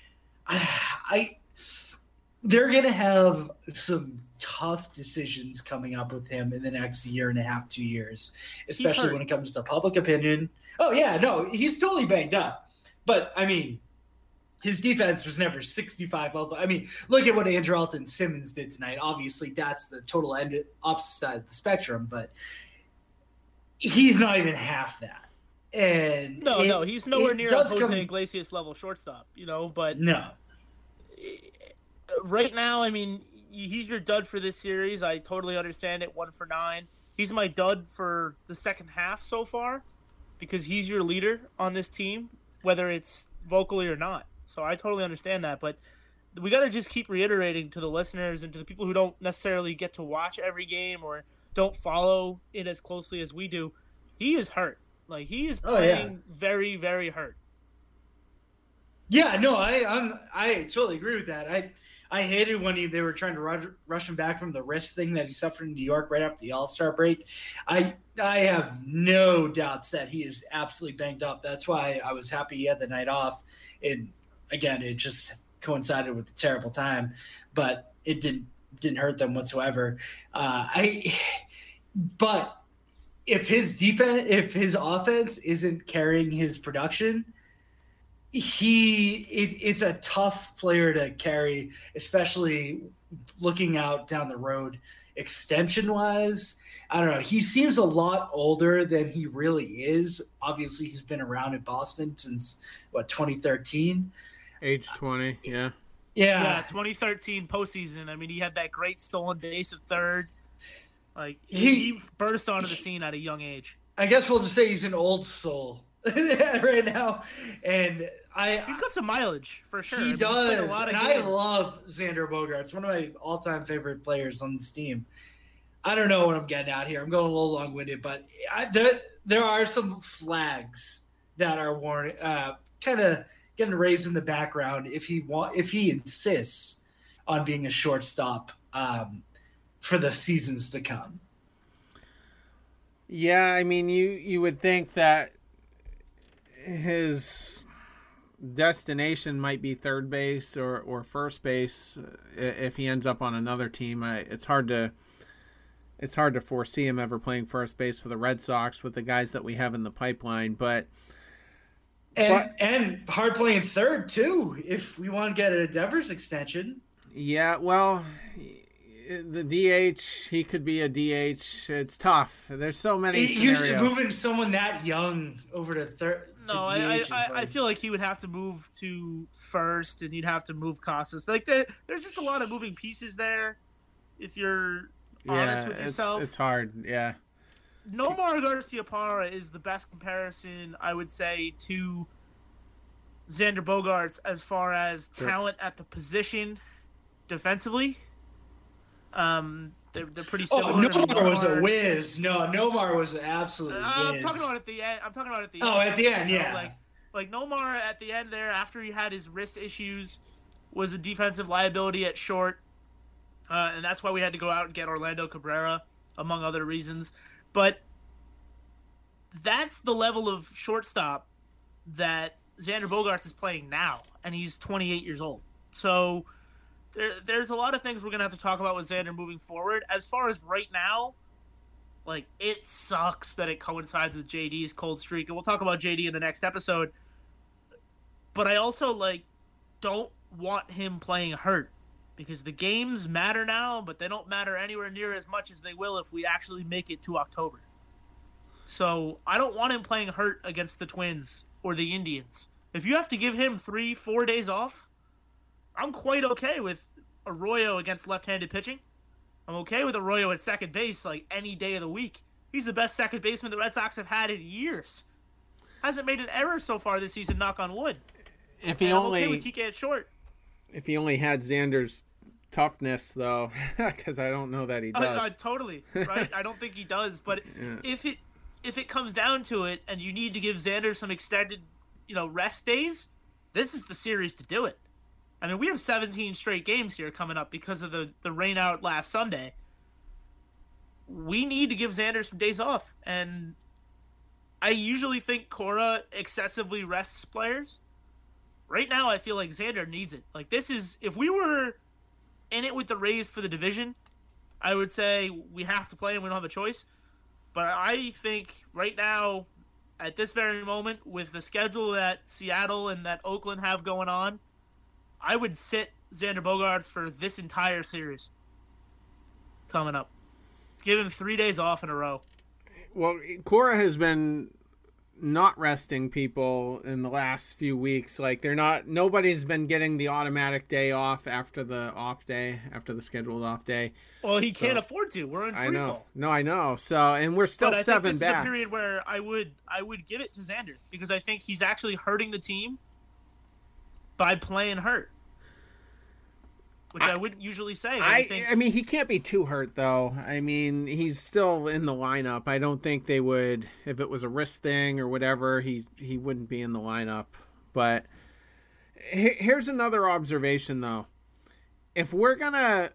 They're going to have some tough decisions coming up with him in the next year and a half, 2 years, especially when it comes to public opinion. Oh, yeah, no, he's totally banged up. But, I mean, his defense was never 65 level. I mean, look at what Andrelton Simmons did tonight. Obviously, that's the total opposite side of the spectrum, but he's not even half that. And no, he's nowhere near a Jose Iglesias level shortstop, but no. Right now, I mean, he's your dud for this series. I totally understand it. 1 for 9. He's my dud for the second half so far because he's your leader on this team, whether it's vocally or not. So I totally understand that. But we got to just keep reiterating to the listeners and to the people who don't necessarily get to watch every game or don't follow it as closely as we do. He is hurt. Like, he is playing very, very hurt. Yeah, no, I totally agree with that. I hated when they were trying to rush him back from the wrist thing that he suffered in New York right after the All-Star break. I have no doubts that he is absolutely banged up. That's why I was happy he had the night off. And again, it just coincided with the terrible time, but it didn't hurt them whatsoever. But if his offense isn't carrying his production, it's a tough player to carry, especially looking out down the road extension wise. I don't know. He seems a lot older than he really is. Obviously, he's been around in Boston since 2013. Age 20, yeah. Yeah, 2013 postseason. I mean, he had that great stolen base at third. Like, he burst onto the scene at a young age. I guess we'll just say he's an old soul right now, and he's got some mileage for sure. He does, and I love Xander Bogaerts, one of my all-time favorite players on this team. I don't know what I'm getting at here. I'm going a little long-winded, but there are some flags that are kind of getting raised in the background if he insists on being a shortstop for the seasons to come. Yeah, I mean, you would think that his destination might be third base or first base if he ends up on another team. It's hard to foresee him ever playing first base for the Red Sox with the guys that we have in the pipeline. And hard playing third too if we want to get a Devers extension. Yeah, well, the DH, he could be a DH. It's tough. There's so many scenarios. You're moving someone that young over to third. No, I feel like he would have to move to first, and you'd have to move Casas. Like, there's just a lot of moving pieces there. If you're honest with yourself, it's hard. Yeah. Nomar Garciaparra is the best comparison, I would say, to Xander Bogaerts as far as talent at the position defensively. They're pretty similar. Nomar was a whiz. No, Nomar was an absolute whiz. I'm talking about at the end. Oh, at the end, yeah. Like Nomar at the end there, after he had his wrist issues, was a defensive liability at short. And that's why we had to go out and get Orlando Cabrera, among other reasons. But that's the level of shortstop that Xander Bogaerts is playing now, and he's 28 years old. So there's a lot of things we're going to have to talk about with Xander moving forward. As far as right now, like, it sucks that it coincides with JD's cold streak, and we'll talk about JD in the next episode. But I also, don't want him playing hurt, because the games matter now, but they don't matter anywhere near as much as they will if we actually make it to October. So I don't want him playing hurt against the Twins or the Indians If you have to give him 3-4 days off, I'm quite okay with Arroyo against left-handed pitching. I'm okay with Arroyo at second base like any day of the week. He's the best second baseman the Red Sox have had in years. Hasn't made an error so far this season, knock on wood. If he I'm only okay with Kike at short. If he only had Xander's toughness, though, because I don't know that he does. Totally, right? I don't think he does. But if it comes down to it, and you need to give Xander some extended, rest days, this is the series to do it. I mean, we have 17 straight games here coming up because of the rain out last Sunday. We need to give Xander some days off, and I usually think Cora excessively rests players. Right now, I feel like Xander needs it. Like, this is, if we were in it with the Rays for the division, I would say we have to play and we don't have a choice. But I think right now, at this very moment, with the schedule that Seattle and that Oakland have going on, I would sit Xander Bogaerts for this entire series coming up. Give him 3 days off in a row. Well, Cora has been not resting people in the last few weeks. Like, nobody's been getting the automatic day off after the scheduled off day. Well, he can't afford to. We're in free fall. No, I know. So, and we're still 7 back. This is a period where I would give it to Xander because I think he's actually hurting the team by playing hurt. Which I wouldn't usually say. I mean, he can't be too hurt, though. I mean, he's still in the lineup. I don't think they would, if it was a wrist thing or whatever, he wouldn't be in the lineup. But here's another observation, though. If we're gonna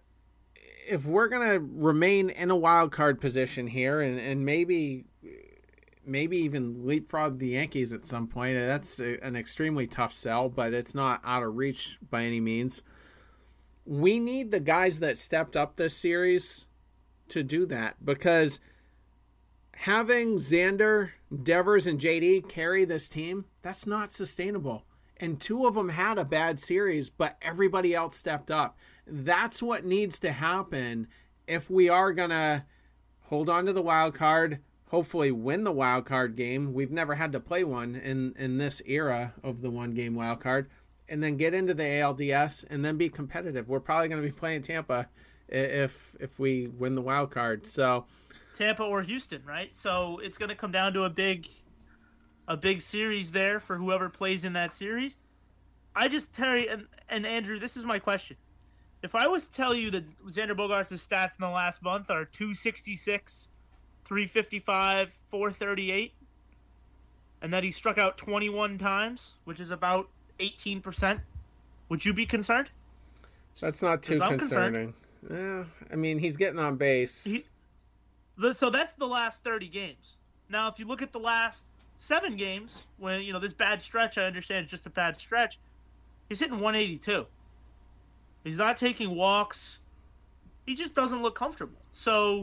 remain in a wild card position here, and maybe even leapfrog the Yankees at some point, that's an extremely tough sell, but it's not out of reach by any means. We need the guys that stepped up this series to do that, because having Xander, Devers, and JD carry this team, that's not sustainable. And 2 of them had a bad series, but everybody else stepped up. That's what needs to happen if we are going to hold on to the wild card, hopefully win the wild card game. We've never had to play one in this era of the one-game wild card. And then get into the ALDS and then be competitive. We're probably going to be playing Tampa if we win the wild card. So Tampa or Houston, right? So it's going to come down to a big series there for whoever plays in that series. Terry and Andrew, this is my question. If I was to tell you that Xander Bogaerts' stats in the last month are 266, 355, 438, and that he struck out 21 times, which is about 18%, would you be concerned? That's not too concerning. Yeah, I mean, he's getting on base. So that's the last 30 games. Now, if you look at the last 7 games, when this bad stretch, I understand it's just a bad stretch, he's hitting 182. He's not taking walks. He just doesn't look comfortable. So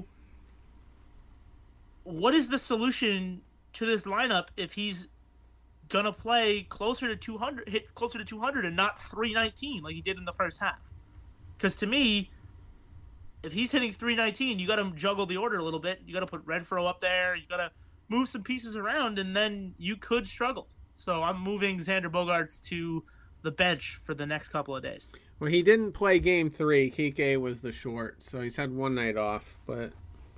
what is the solution to this lineup if he's gonna play closer to 200, hit closer to 200, and not 319 like he did in the first half? Because to me, if he's hitting 319, you got to juggle the order a little bit. You got to put Renfroe up there. You got to move some pieces around, and then you could struggle. So I'm moving Xander Bogaerts to the bench for the next couple of days. Well, he didn't play Game 3. Kike was the short, so he's had one night off. But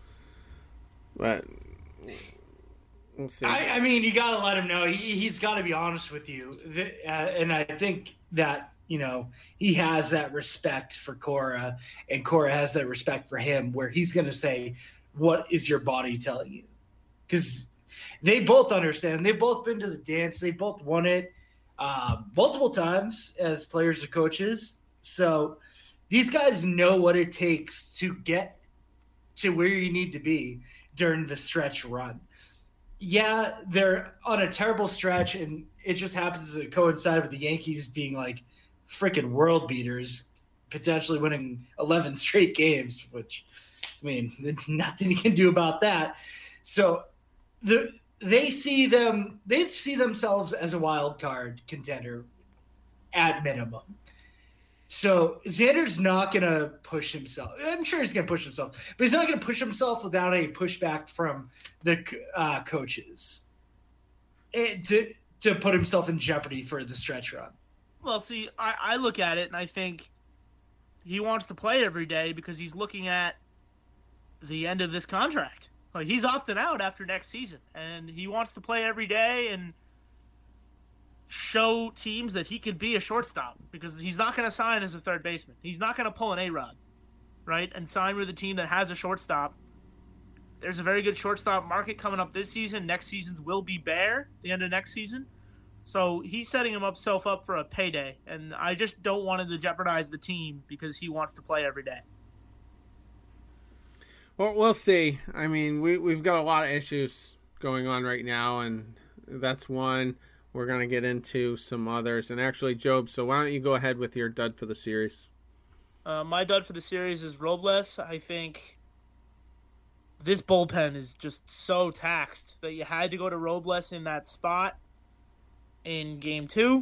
we'll see. I mean, you got to let him know. He's got to be honest with you. And I think that, he has that respect for Cora, and Cora has that respect for him, where he's going to say, what is your body telling you? Because they both understand. They've both been to the dance. They both won it multiple times as players or coaches. So these guys know what it takes to get to where you need to be during the stretch run. Yeah, they're on a terrible stretch, and it just happens to coincide with the Yankees being like freaking world beaters, potentially winning 11 straight games, which, I mean, nothing you can do about that. So they see themselves as a wild card contender at minimum. So Xander's not going to push himself. I'm sure he's going to push himself, but he's not going to push himself without any pushback from the coaches. to put himself in jeopardy for the stretch run. Well, see, I look at it and I think he wants to play every day because he's looking at the end of this contract. Like, he's opting out after next season, and he wants to play every day and show teams that he could be a shortstop, because he's not going to sign as a third baseman. He's not going to pull an A-Rod, right, and sign with a team that has a shortstop. There's a very good shortstop market coming up this season. Next season's will be bare, the end of next season. So he's setting himself up for a payday, and I just don't want him to jeopardize the team because he wants to play every day. Well, we'll see. I mean, we've got a lot of issues going on right now, and that's one. We're going to get into some others. And actually, Job, so why don't you go ahead with your dud for the series? My dud for the series is Robles. I think this bullpen is just so taxed that you had to go to Robles in that spot in Game 2,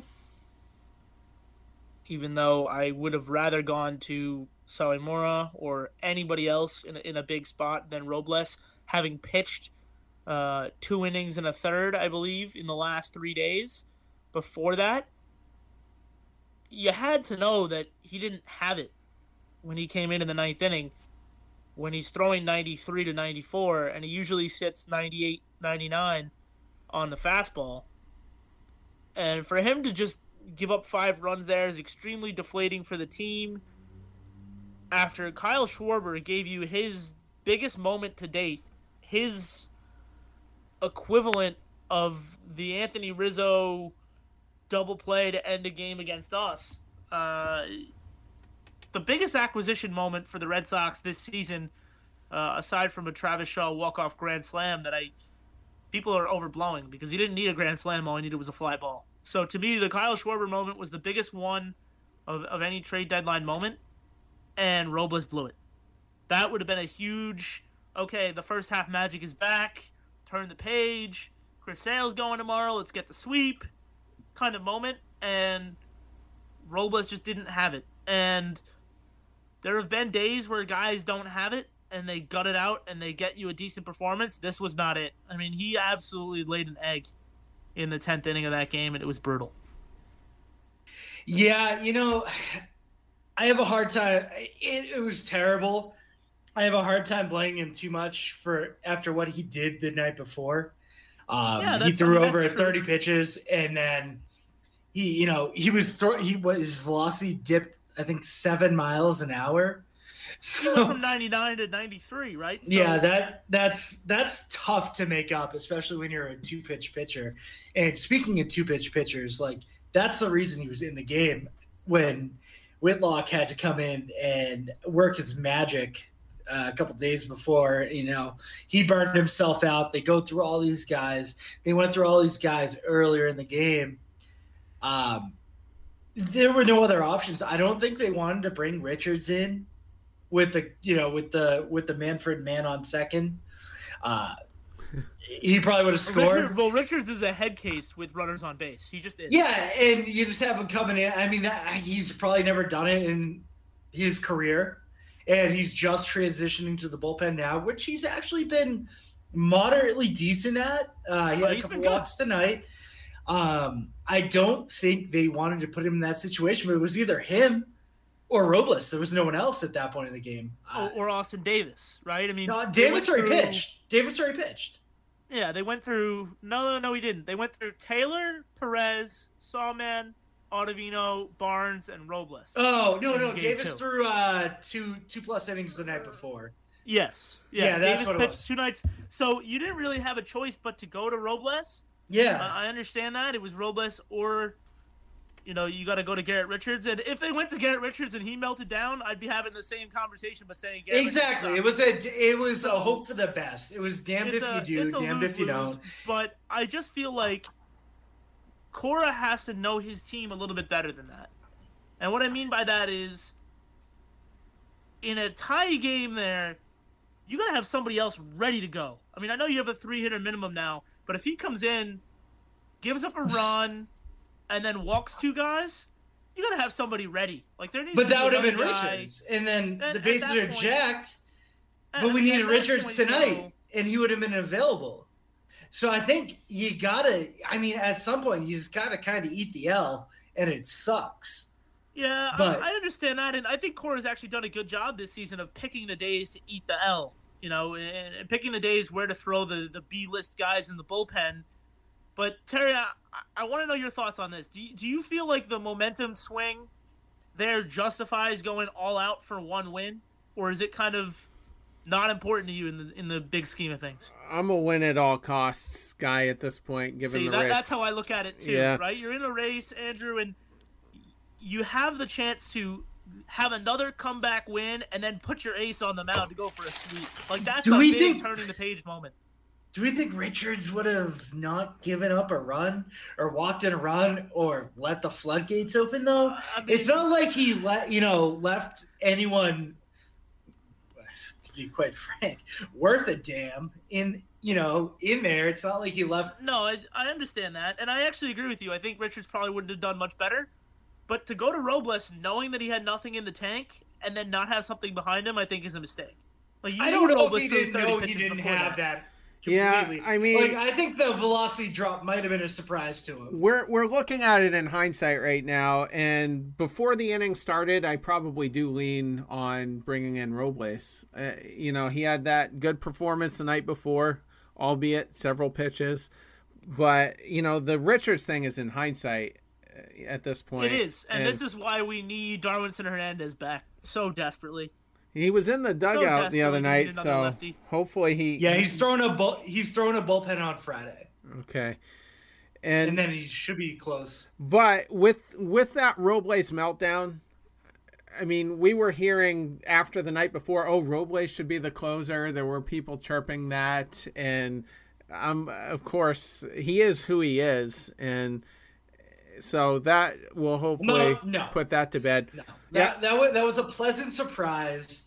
even though I would have rather gone to Sawamura or anybody else in a big spot than Robles, having pitched 2 innings and a third, I believe, in the last 3 days. Before that, you had to know that he didn't have it when he came in the 9th inning, when he's throwing 93 to 94, and he usually sits 98, 99 on the fastball. And for him to just give up 5 runs there is extremely deflating for the team. After Kyle Schwarber gave you his biggest moment to date, his equivalent of the Anthony Rizzo double play to end a game against us, the biggest acquisition moment for the Red Sox this season, aside from a Travis Shaw walk-off grand slam that people are overblowing, because he didn't need a grand slam. All he needed was a fly ball. So to me, the Kyle Schwarber moment was the biggest one of any trade deadline moment, and Robles blew it. That would have been a huge, okay, the first half magic is back, turn the page, Chris Sale's going tomorrow, let's get the sweep kind of moment, and Robles just didn't have it. And there have been days where guys don't have it, and they gut it out, and they get you a decent performance. This was not it. I mean, he absolutely laid an egg in the 10th inning of that game, and it was brutal. Yeah, I have a hard time. It was terrible. I have a hard time blaming him too much for after what he did the night before. He threw over 30 pitches, and then his velocity dipped, I think, 7 miles an hour. He went from 99 to 93, right? So, yeah, that's tough to make up, especially when you're a 2-pitch pitcher. And speaking of 2-pitch pitchers, like, that's the reason he was in the game when Whitlock had to come in and work his magic a couple days before. He burned himself out. They go through all these guys. They went through all these guys earlier in the game. There were no other options. I don't think they wanted to bring Richards in with the Manfred man on second. He probably would have scored. Richards is a head case with runners on base. He just is. Yeah, and you just have him coming in. I mean, he's probably never done it in his career, and he's just transitioning to the bullpen now, which he's actually been moderately decent at. He had a couple walks tonight. I don't think they wanted to put him in that situation, but it was either him or Robles. There was no one else at that point in the game. Or Austin Davis, right? I mean, Davis already pitched. Yeah, they went through. No, he didn't. They went through Taylor, Perez, Sawman, Ottavino, Barnes, and Robles. Oh no! Davis threw 2+ innings the night before. Yes. Yeah, that's Davis what it pitched was. 2 nights. So you didn't really have a choice but to go to Robles. Yeah, I understand that it was Robles or. You got to go to Garrett Richards. And if they went to Garrett Richards and he melted down, I'd be having the same conversation, but saying Garrett exactly. Richards It was a hope for the best. It was damned if you do, damned if you don't. But I just feel like Cora has to know his team a little bit better than that. And what I mean by that is, in a tie game there, you got to have somebody else ready to go. I mean, I know you have a 3-hitter minimum now, but if he comes in, gives up a run, and then walks 2 guys, you got to have somebody ready. Like, there needs but to be that would have been guy. Richards. And then the bases are point, jacked. But we needed Richards tonight, and he would have been available. So I think you gotta. I mean, at some point, you just gotta kind of eat the L, and it sucks. Yeah, But I understand that, and I think Cora's actually done a good job this season of picking the days to eat the L. And picking the days where to throw the B-list guys in the bullpen. But Terry, I want to know your thoughts on this. Do you feel like the momentum swing there justifies going all out for one win, or is it kind of not important to you in the big scheme of things? I'm a win at all costs guy at this point, given the race. That's how I look at it too, Yeah. right? You're in a race, Andrew, and you have the chance to have another comeback win and then put your ace on the mound to go for a sweep. Like, that's a big turning the page moment. do we think Richards would have not given up a run or walked in a run or let the floodgates open, though? I mean, it's not like he left anyone, to be quite frank, worth a damn in there. It's not like he left. No, I understand that, and I actually agree with you. I think Richards probably wouldn't have done much better. But to go to Robles knowing that he had nothing in the tank and then not have something behind him, I think is a mistake. Like, I don't know Robles if he threw didn't 30 know he pitches didn't before have that. Yeah, Completely. I mean, I think the velocity drop might have been a surprise to him. we're looking at it in hindsight right now, and before the inning started, I probably do lean on bringing in Robles. He had that good performance the night before, albeit several pitches. But the Richards thing is in hindsight at this point. It is, and this is why we need Darwinson Hernandez back so desperately. He was in the dugout the other night, so lefty. hopefully he's throwing a bullpen on Friday. Okay. And then he should be close. But with that Robles meltdown, I mean, we were hearing after the night before, Robles should be the closer. There were people chirping that, and of course he is who he is, and so that will hopefully put that to bed. No. That was a pleasant surprise.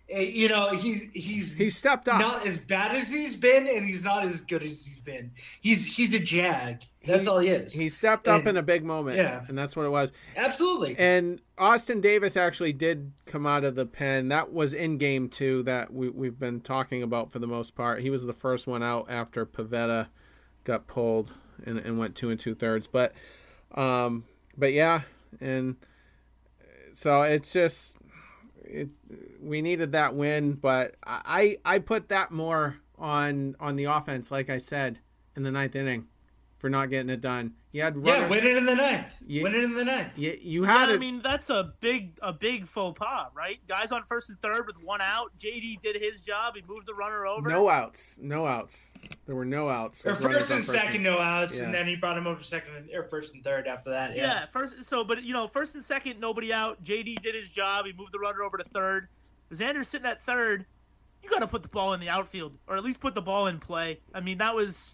He's stepped up. Not as bad as he's been, and he's not as good as he's been. He's a jag. That's all he is. He stepped up in a big moment, and that's what it was. Absolutely. And Austin Davis actually did come out of the pen. That was in game 2 that we've been talking about for the most part. He was the first one out after Pivetta got pulled and went 2 2/3. But yeah, and so it's just we needed that win, but I put that more on the offense, like I said, in the 9th inning for not getting it done. You had runners. Win it in the 9th. Win it in the 9th. You had it. I mean, that's a big faux pas, right? Guys on first and third with one out. JD did his job. He moved the runner over. No outs. There were no outs. Or first and second, no outs, and then he brought him over first and third after that. Yeah, first and second, nobody out. JD did his job. He moved the runner over to third. Xander's sitting at third. You got to put the ball in the outfield, or at least put the ball in play. I mean, that was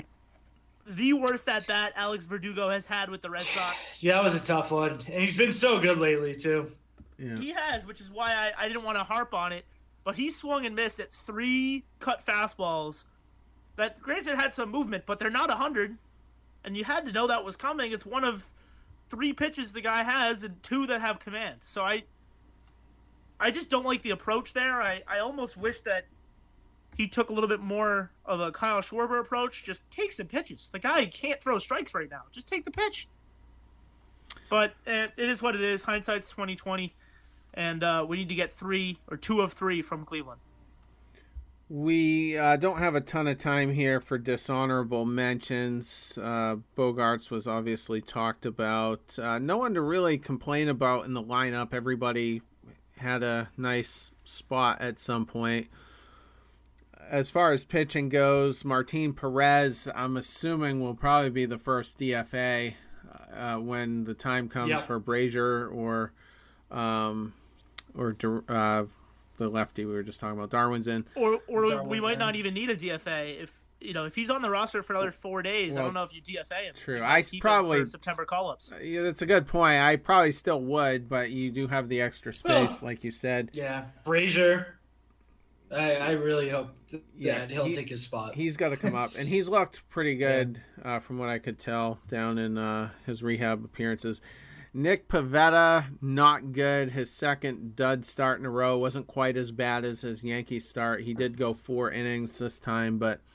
the worst at-bat Alex Verdugo has had with the Red Sox. Yeah, that was a tough one. And he's been so good lately, too. Yeah. He has, which is why I didn't want to harp on it. But he swung and missed at 3 cut fastballs that, granted, had some movement, but they're not 100. And you had to know that was coming. It's one of 3 pitches the guy has and 2 that have command. So I just don't like the approach there. I almost wish that he took a little bit more of a Kyle Schwarber approach. Just take some pitches. The guy can't throw strikes right now. Just take the pitch. But it is what it is. Hindsight's 20/20, and we need to get 2 of 3 from Cleveland. We don't have a ton of time here for dishonorable mentions. Bogarts was obviously talked about. No one to really complain about in the lineup. Everybody had a nice spot at some point. As far as pitching goes, Martin Perez, I'm assuming, will probably be the first DFA when the time comes for Brazier or the lefty we were just talking about. Darwin's in. Or we might not even need a DFA if he's on the roster for another 4 days. I don't know if you DFA him. True, I probably September call-ups. Yeah, that's a good point. I probably still would, but you do have the extra space, like you said. Yeah, Brazier. I really hope that he'll take his spot. He's got to come up, and he's looked pretty good from what I could tell down in his rehab appearances. Nick Pivetta, not good. His second dud start in a row wasn't quite as bad as his Yankees start. He did go 4 innings this time, but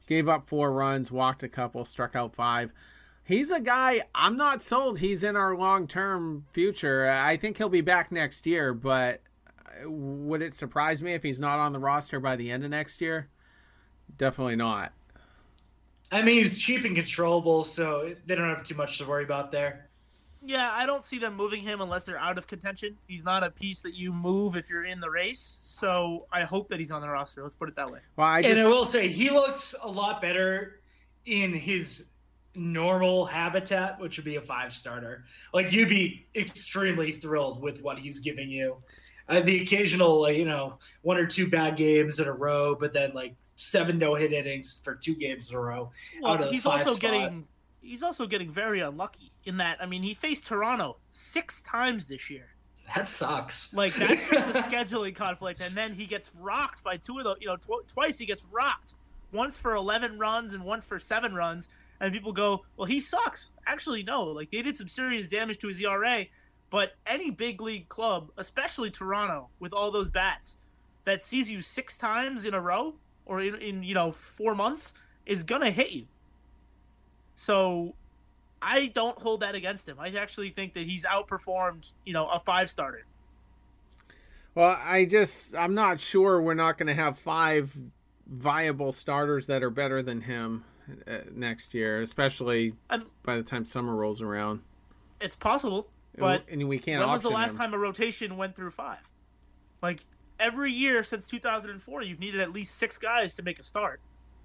gave up 4 runs, walked a couple, struck out 5. He's a guy, I'm not sold he's in our long-term future. I think he'll be back next year, but would it surprise me if he's not on the roster by the end of next year? Definitely not. I mean, he's cheap and controllable, so they don't have too much to worry about there. Yeah, I don't see them moving him unless they're out of contention. He's not a piece that you move if you're in the race, so I hope that he's on the roster. Let's put it that way. Well, I will say, he looks a lot better in his normal habitat, which would be a 5-starter. Like, you'd be extremely thrilled with what he's giving you. The occasional, 1 or 2 bad games in a row, but then 7 no-hit innings for 2 games in a row. Well, he's also getting very unlucky in that. I mean, he faced Toronto 6 times this year. That sucks. That's just a scheduling conflict, and then he gets rocked by 2 of those. Twice he gets rocked. Once for 11 runs and once for 7 runs. And people go, well, he sucks. Actually, no. They did some serious damage to his ERA. But any big league club, especially Toronto, with all those bats, that sees you 6 times in a row or in 4 months is going to hit you. So I don't hold that against him. I actually think that he's outperformed, a 5-starter. Well, I'm not sure we're not going to have 5 viable starters that are better than him next year, especially by the time summer rolls around. It's possible, but and we can't. When was the last time a rotation went through 5? Every year since 2004, you've needed at least 6 guys to make a start.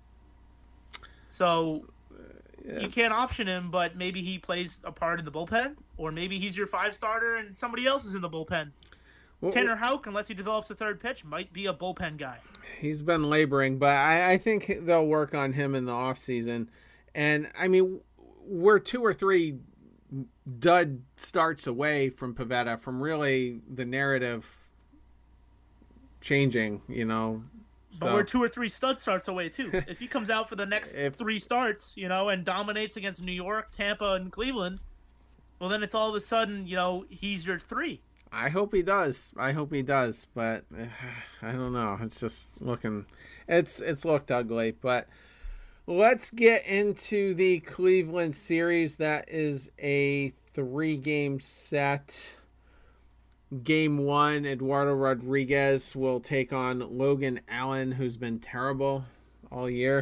So you can't option him, but maybe he plays a part in the bullpen, or maybe he's your 5-starter and somebody else is in the bullpen. Tanner Houck, unless he develops a 3rd pitch, might be a bullpen guy. He's been laboring, but I think they'll work on him in the offseason. And, I mean, we're 2 or 3 dud starts away from Pivetta, from really the narrative changing, But we're 2 or 3 stud starts away, too. If he comes out for the next 3 starts, and dominates against New York, Tampa, and Cleveland, well, then it's all of a sudden, he's your 3. I hope he does. But I don't know. It's just looking, it's looked ugly. But let's get into the Cleveland series. That is a 3-game set. Game 1, Eduardo Rodriguez will take on Logan Allen, who's been terrible all year.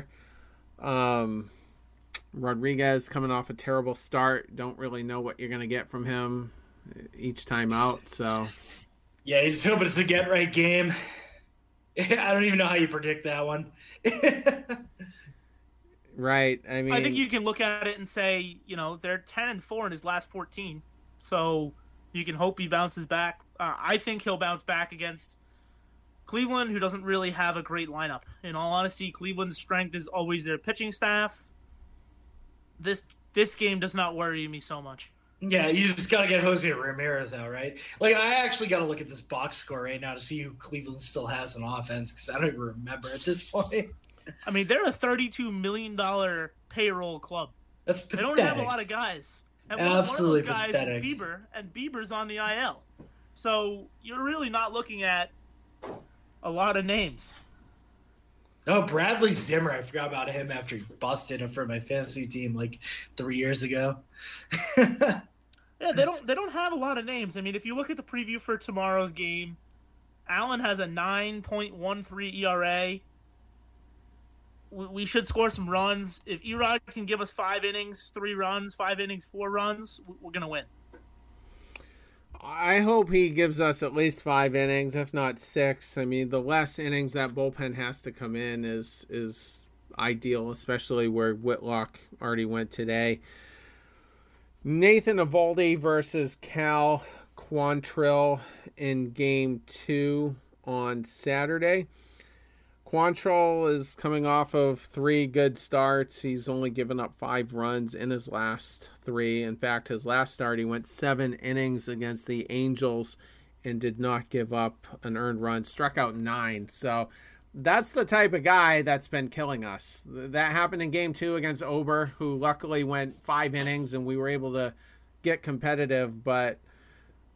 Rodriguez coming off a terrible start. Don't really know what you're going to get from him each time out. So yeah, he's hoping it's a get right game. I don't even know how you predict that one. Right. I mean, I think you can look at it and say, they're 10-4 in his last 14. So you can hope he bounces back. I think he'll bounce back against Cleveland, who doesn't really have a great lineup. In all honesty, Cleveland's strength is always their pitching staff. This game does not worry me so much. Yeah, you just got to get Jose Ramirez out, right? I actually got to look at this box score right now to see who Cleveland still has on offense, because I don't even remember at this point. I mean, they're a $32 million payroll club. That's pathetic. They don't have a lot of guys. And Absolutely one of those guys pathetic. is Bieber, and Bieber's on the IL. So you're really not looking at a lot of names. Oh, Bradley Zimmer. I forgot about him after he busted for my fantasy team 3 years ago. Yeah, they don't have a lot of names. I mean, if you look at the preview for tomorrow's game, Allen has a 9.13 ERA. We should score some runs. If Erod can give us 5 innings, 3 runs, 5 innings, 4 runs, we're going to win. I hope he gives us at least 5 innings, if not 6. I mean, the less innings that bullpen has to come in is ideal, especially where Whitlock already went today. Nathan Eovaldi versus Cal Quantrill in Game 2 on Saturday. Quantrill is coming off of 3 good starts. He's only given up 5 runs in his last 3. In fact, his last start, he went 7 innings against the Angels and did not give up an earned run. Struck out 9. So that's the type of guy that's been killing us. That happened in Game 2 against Ober, who luckily went 5 innings and we were able to get competitive. But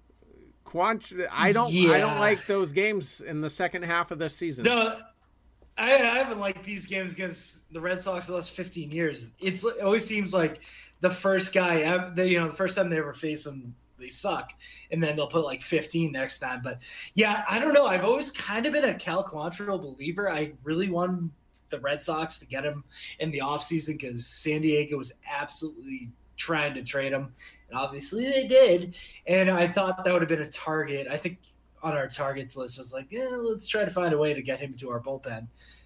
I don't like those games in the second half of this season. No, I haven't liked these games against the Red Sox the last 15 years. It always seems like the first guy, the first time they ever face them, they suck, and then they'll put like 15 next time. But yeah, I don't know. I've always kind of been a Cal Quantrill believer. I really want the Red Sox to get him in the offseason because San Diego was absolutely trying to trade him, and obviously they did. And I thought that would have been a target. I think on our targets list was like, let's try to find a way to get him to our bullpen.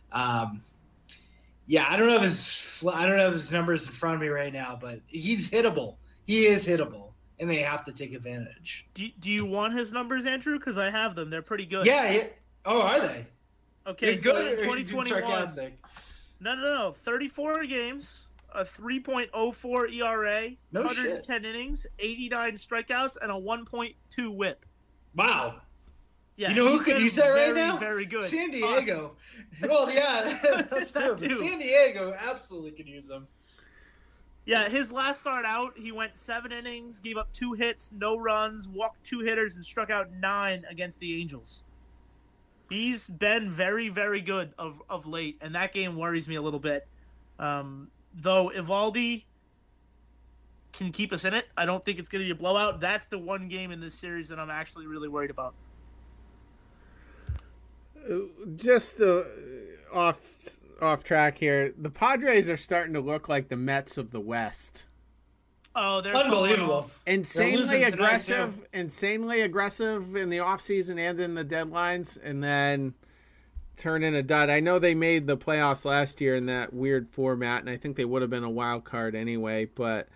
Yeah, I don't have his numbers in front of me right now, but he's hittable. He is hittable, and they have to take advantage. Do you want his numbers, Andrew? Because I have them. They're pretty good. Yeah. Oh, are they? Okay, so in 2021. No. 34 games, a 3.04 ERA, 110 innings, 89 strikeouts, and a 1.2 WHIP. Wow. Yeah, you know who could use that right now? Very good. San Diego. Well, yeah, that's true. But San Diego absolutely could use them. Yeah, his last start out, he went 7 innings, gave up 2 hits, no runs, walked 2 hitters, and struck out 9 against the Angels. He's been very, very good of late, and that game worries me a little bit. Though Eovaldi can keep us in it, I don't think it's going to be a blowout. That's the one game in this series that I'm actually really worried about. Just off track here. The Padres are starting to look like the Mets of the West. Oh, they're unbelievable. Insanely aggressive in the offseason and in the deadlines, and then turn in a dud. I know they made the playoffs last year in that weird format, and I think they would have been a wild card anyway, but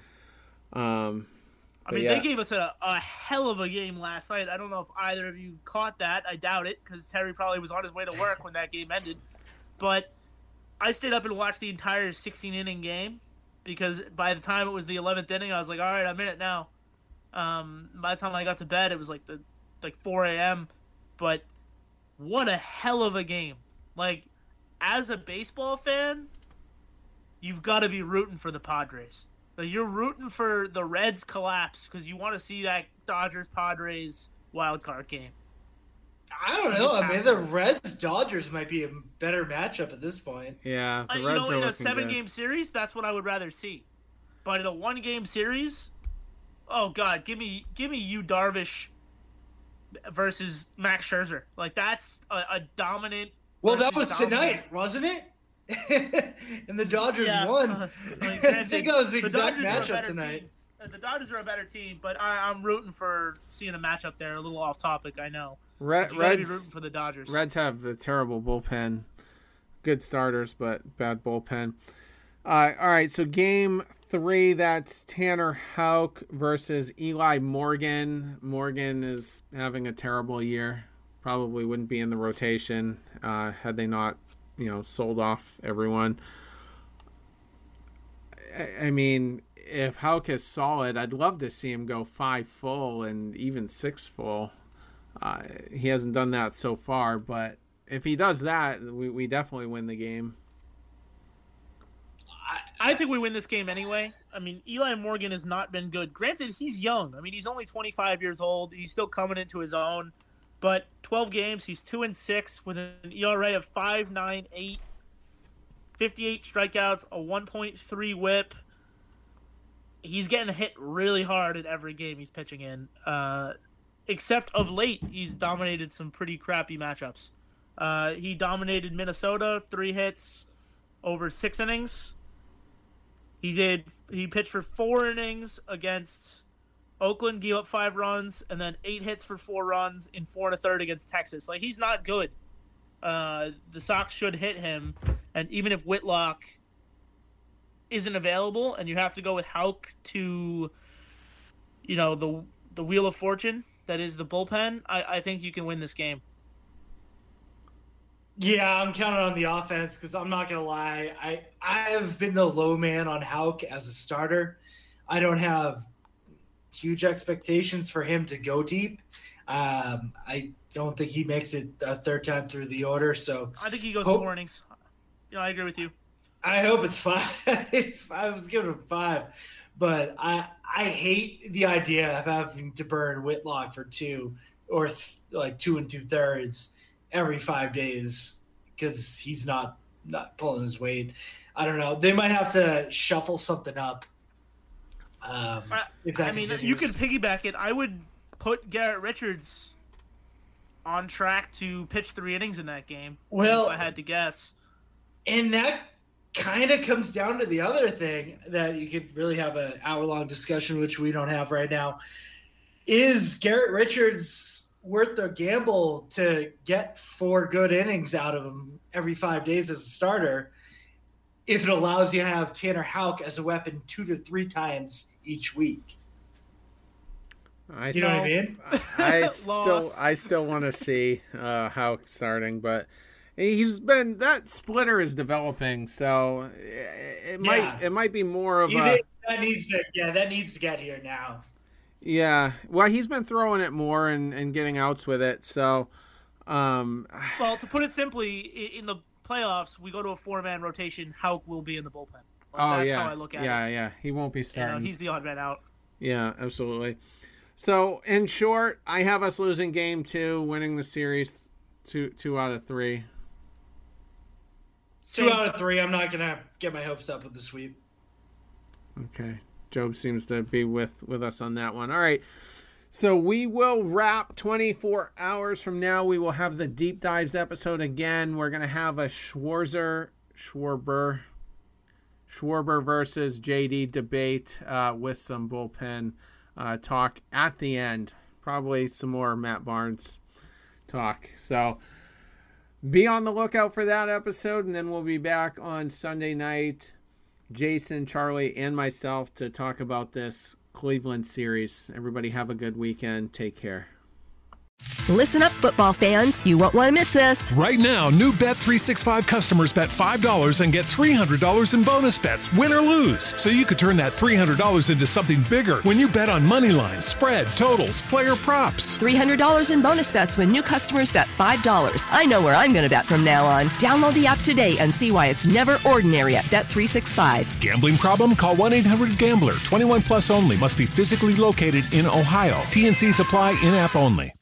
they gave us a hell of a game last night. I don't know if either of you caught that. I doubt it, because Terry probably was on his way to work when that game ended. But I stayed up and watched the entire 16-inning game, because by the time it was the 11th inning, I was like, all right, I'm in it now. By the time I got to bed, it was like 4 a.m. But what a hell of a game. Like, as a baseball fan, you've got to be rooting for the Padres. You're rooting for the Reds collapse because you want to see that Dodgers-Padres wild card game. I don't know. I mean, the Reds-Dodgers might be a better matchup at this point. Yeah, the Reds are in a looking 7-game series, that's what I would rather see. But in a 1-game series, oh God, give me Yu Darvish versus Max Scherzer. Like, that's a dominant. Well, that was tonight, wasn't it? And the Dodgers won. I think that was the exact matchup tonight. The Dodgers are a better team, but I'm rooting for seeing a matchup there. A little off topic, I know. Reds be rooting for the Dodgers. Reds have a terrible bullpen. Good starters, but bad bullpen. All right, so game 3, that's Tanner Houck versus Eli Morgan. Morgan is having a terrible year. Probably wouldn't be in the rotation had they not, sold off everyone. I mean, if Houck is solid, I'd love to see him go 5 full and even 6 full. He hasn't done that so far, but if he does that, we definitely win the game. I think we win this game anyway. I mean, Eli Morgan has not been good. Granted, he's young. I mean, he's only 25 years old. He's still coming into his own. But 12 games, he's 2-6 with an ERA of 5.98, 58 strikeouts, a 1.3 WHIP. He's getting hit really hard in every game he's pitching in. Except of late, he's dominated some pretty crappy matchups. He dominated Minnesota, 3 hits over 6 innings. He pitched for 4 innings against Oakland, gave up 5 runs, and then 8 hits for 4 runs in 4 1/3 against Texas. Like, he's not good. The Sox should hit him, and even if Whitlock isn't available and you have to go with Houck to, the wheel of fortune that is the bullpen, I think you can win this game. Yeah, I'm counting on the offense because I'm not going to lie. I have been the low man on Houck as a starter. I don't have huge expectations for him to go deep. I don't think he makes it a 3rd time through the order. So I think he goes 4 innings. I agree with you. I hope it's 5. I was giving him 5, but I hate the idea of having to burn Whitlock for 2 or 2 2/3 every 5 days because he's not pulling his weight. I don't know. They might have to shuffle something up. If that continues. You could piggyback it. I would put Garrett Richards on track to pitch 3 innings in that game. Well, if I had to guess. And that kind of comes down to the other thing that you could really have an hour-long discussion, which we don't have right now. Is Garrett Richards worth the gamble to get 4 good innings out of him every 5 days as a starter if it allows you to have Tanner Houck as a weapon 2 to 3 times each week? You know what I mean? I still want to see Houck starting, but that splitter is developing, so it might be more of that needs to get here now. Yeah, well, he's been throwing it more and getting outs with it. So, well, to put it simply, in the playoffs, we go to a 4-man rotation. Houck will be in the bullpen. That's how I look at it. Yeah, he won't be starting. He's the odd man out. Yeah, absolutely. So, in short, I have us losing game 2, winning the series 2 out of 3. 2 out of 3. I'm not gonna get my hopes up with the sweep. Okay. Job seems to be with us on that one. All right. So we will wrap 24 hours from now. We will have the Deep Dives episode again. We're going to have a Schwarber versus JD debate with some bullpen talk at the end. Probably some more Matt Barnes talk. So be on the lookout for that episode, and then we'll be back on Sunday night. Jason, Charlie, and myself to talk about this Cleveland series. Everybody have a good weekend. Take care. Listen up, football fans. You won't want to miss this. Right now, new Bet365 customers bet $5 and get $300 in bonus bets, win or lose. So you could turn that $300 into something bigger when you bet on money lines, spread, totals, player props. $300 in bonus bets when new customers bet $5. I know where I'm going to bet from now on. Download the app today and see why it's never ordinary at Bet365. Gambling problem? Call 1-800-GAMBLER. 21 plus only. Must be physically located in Ohio. T&Cs apply. In-app only.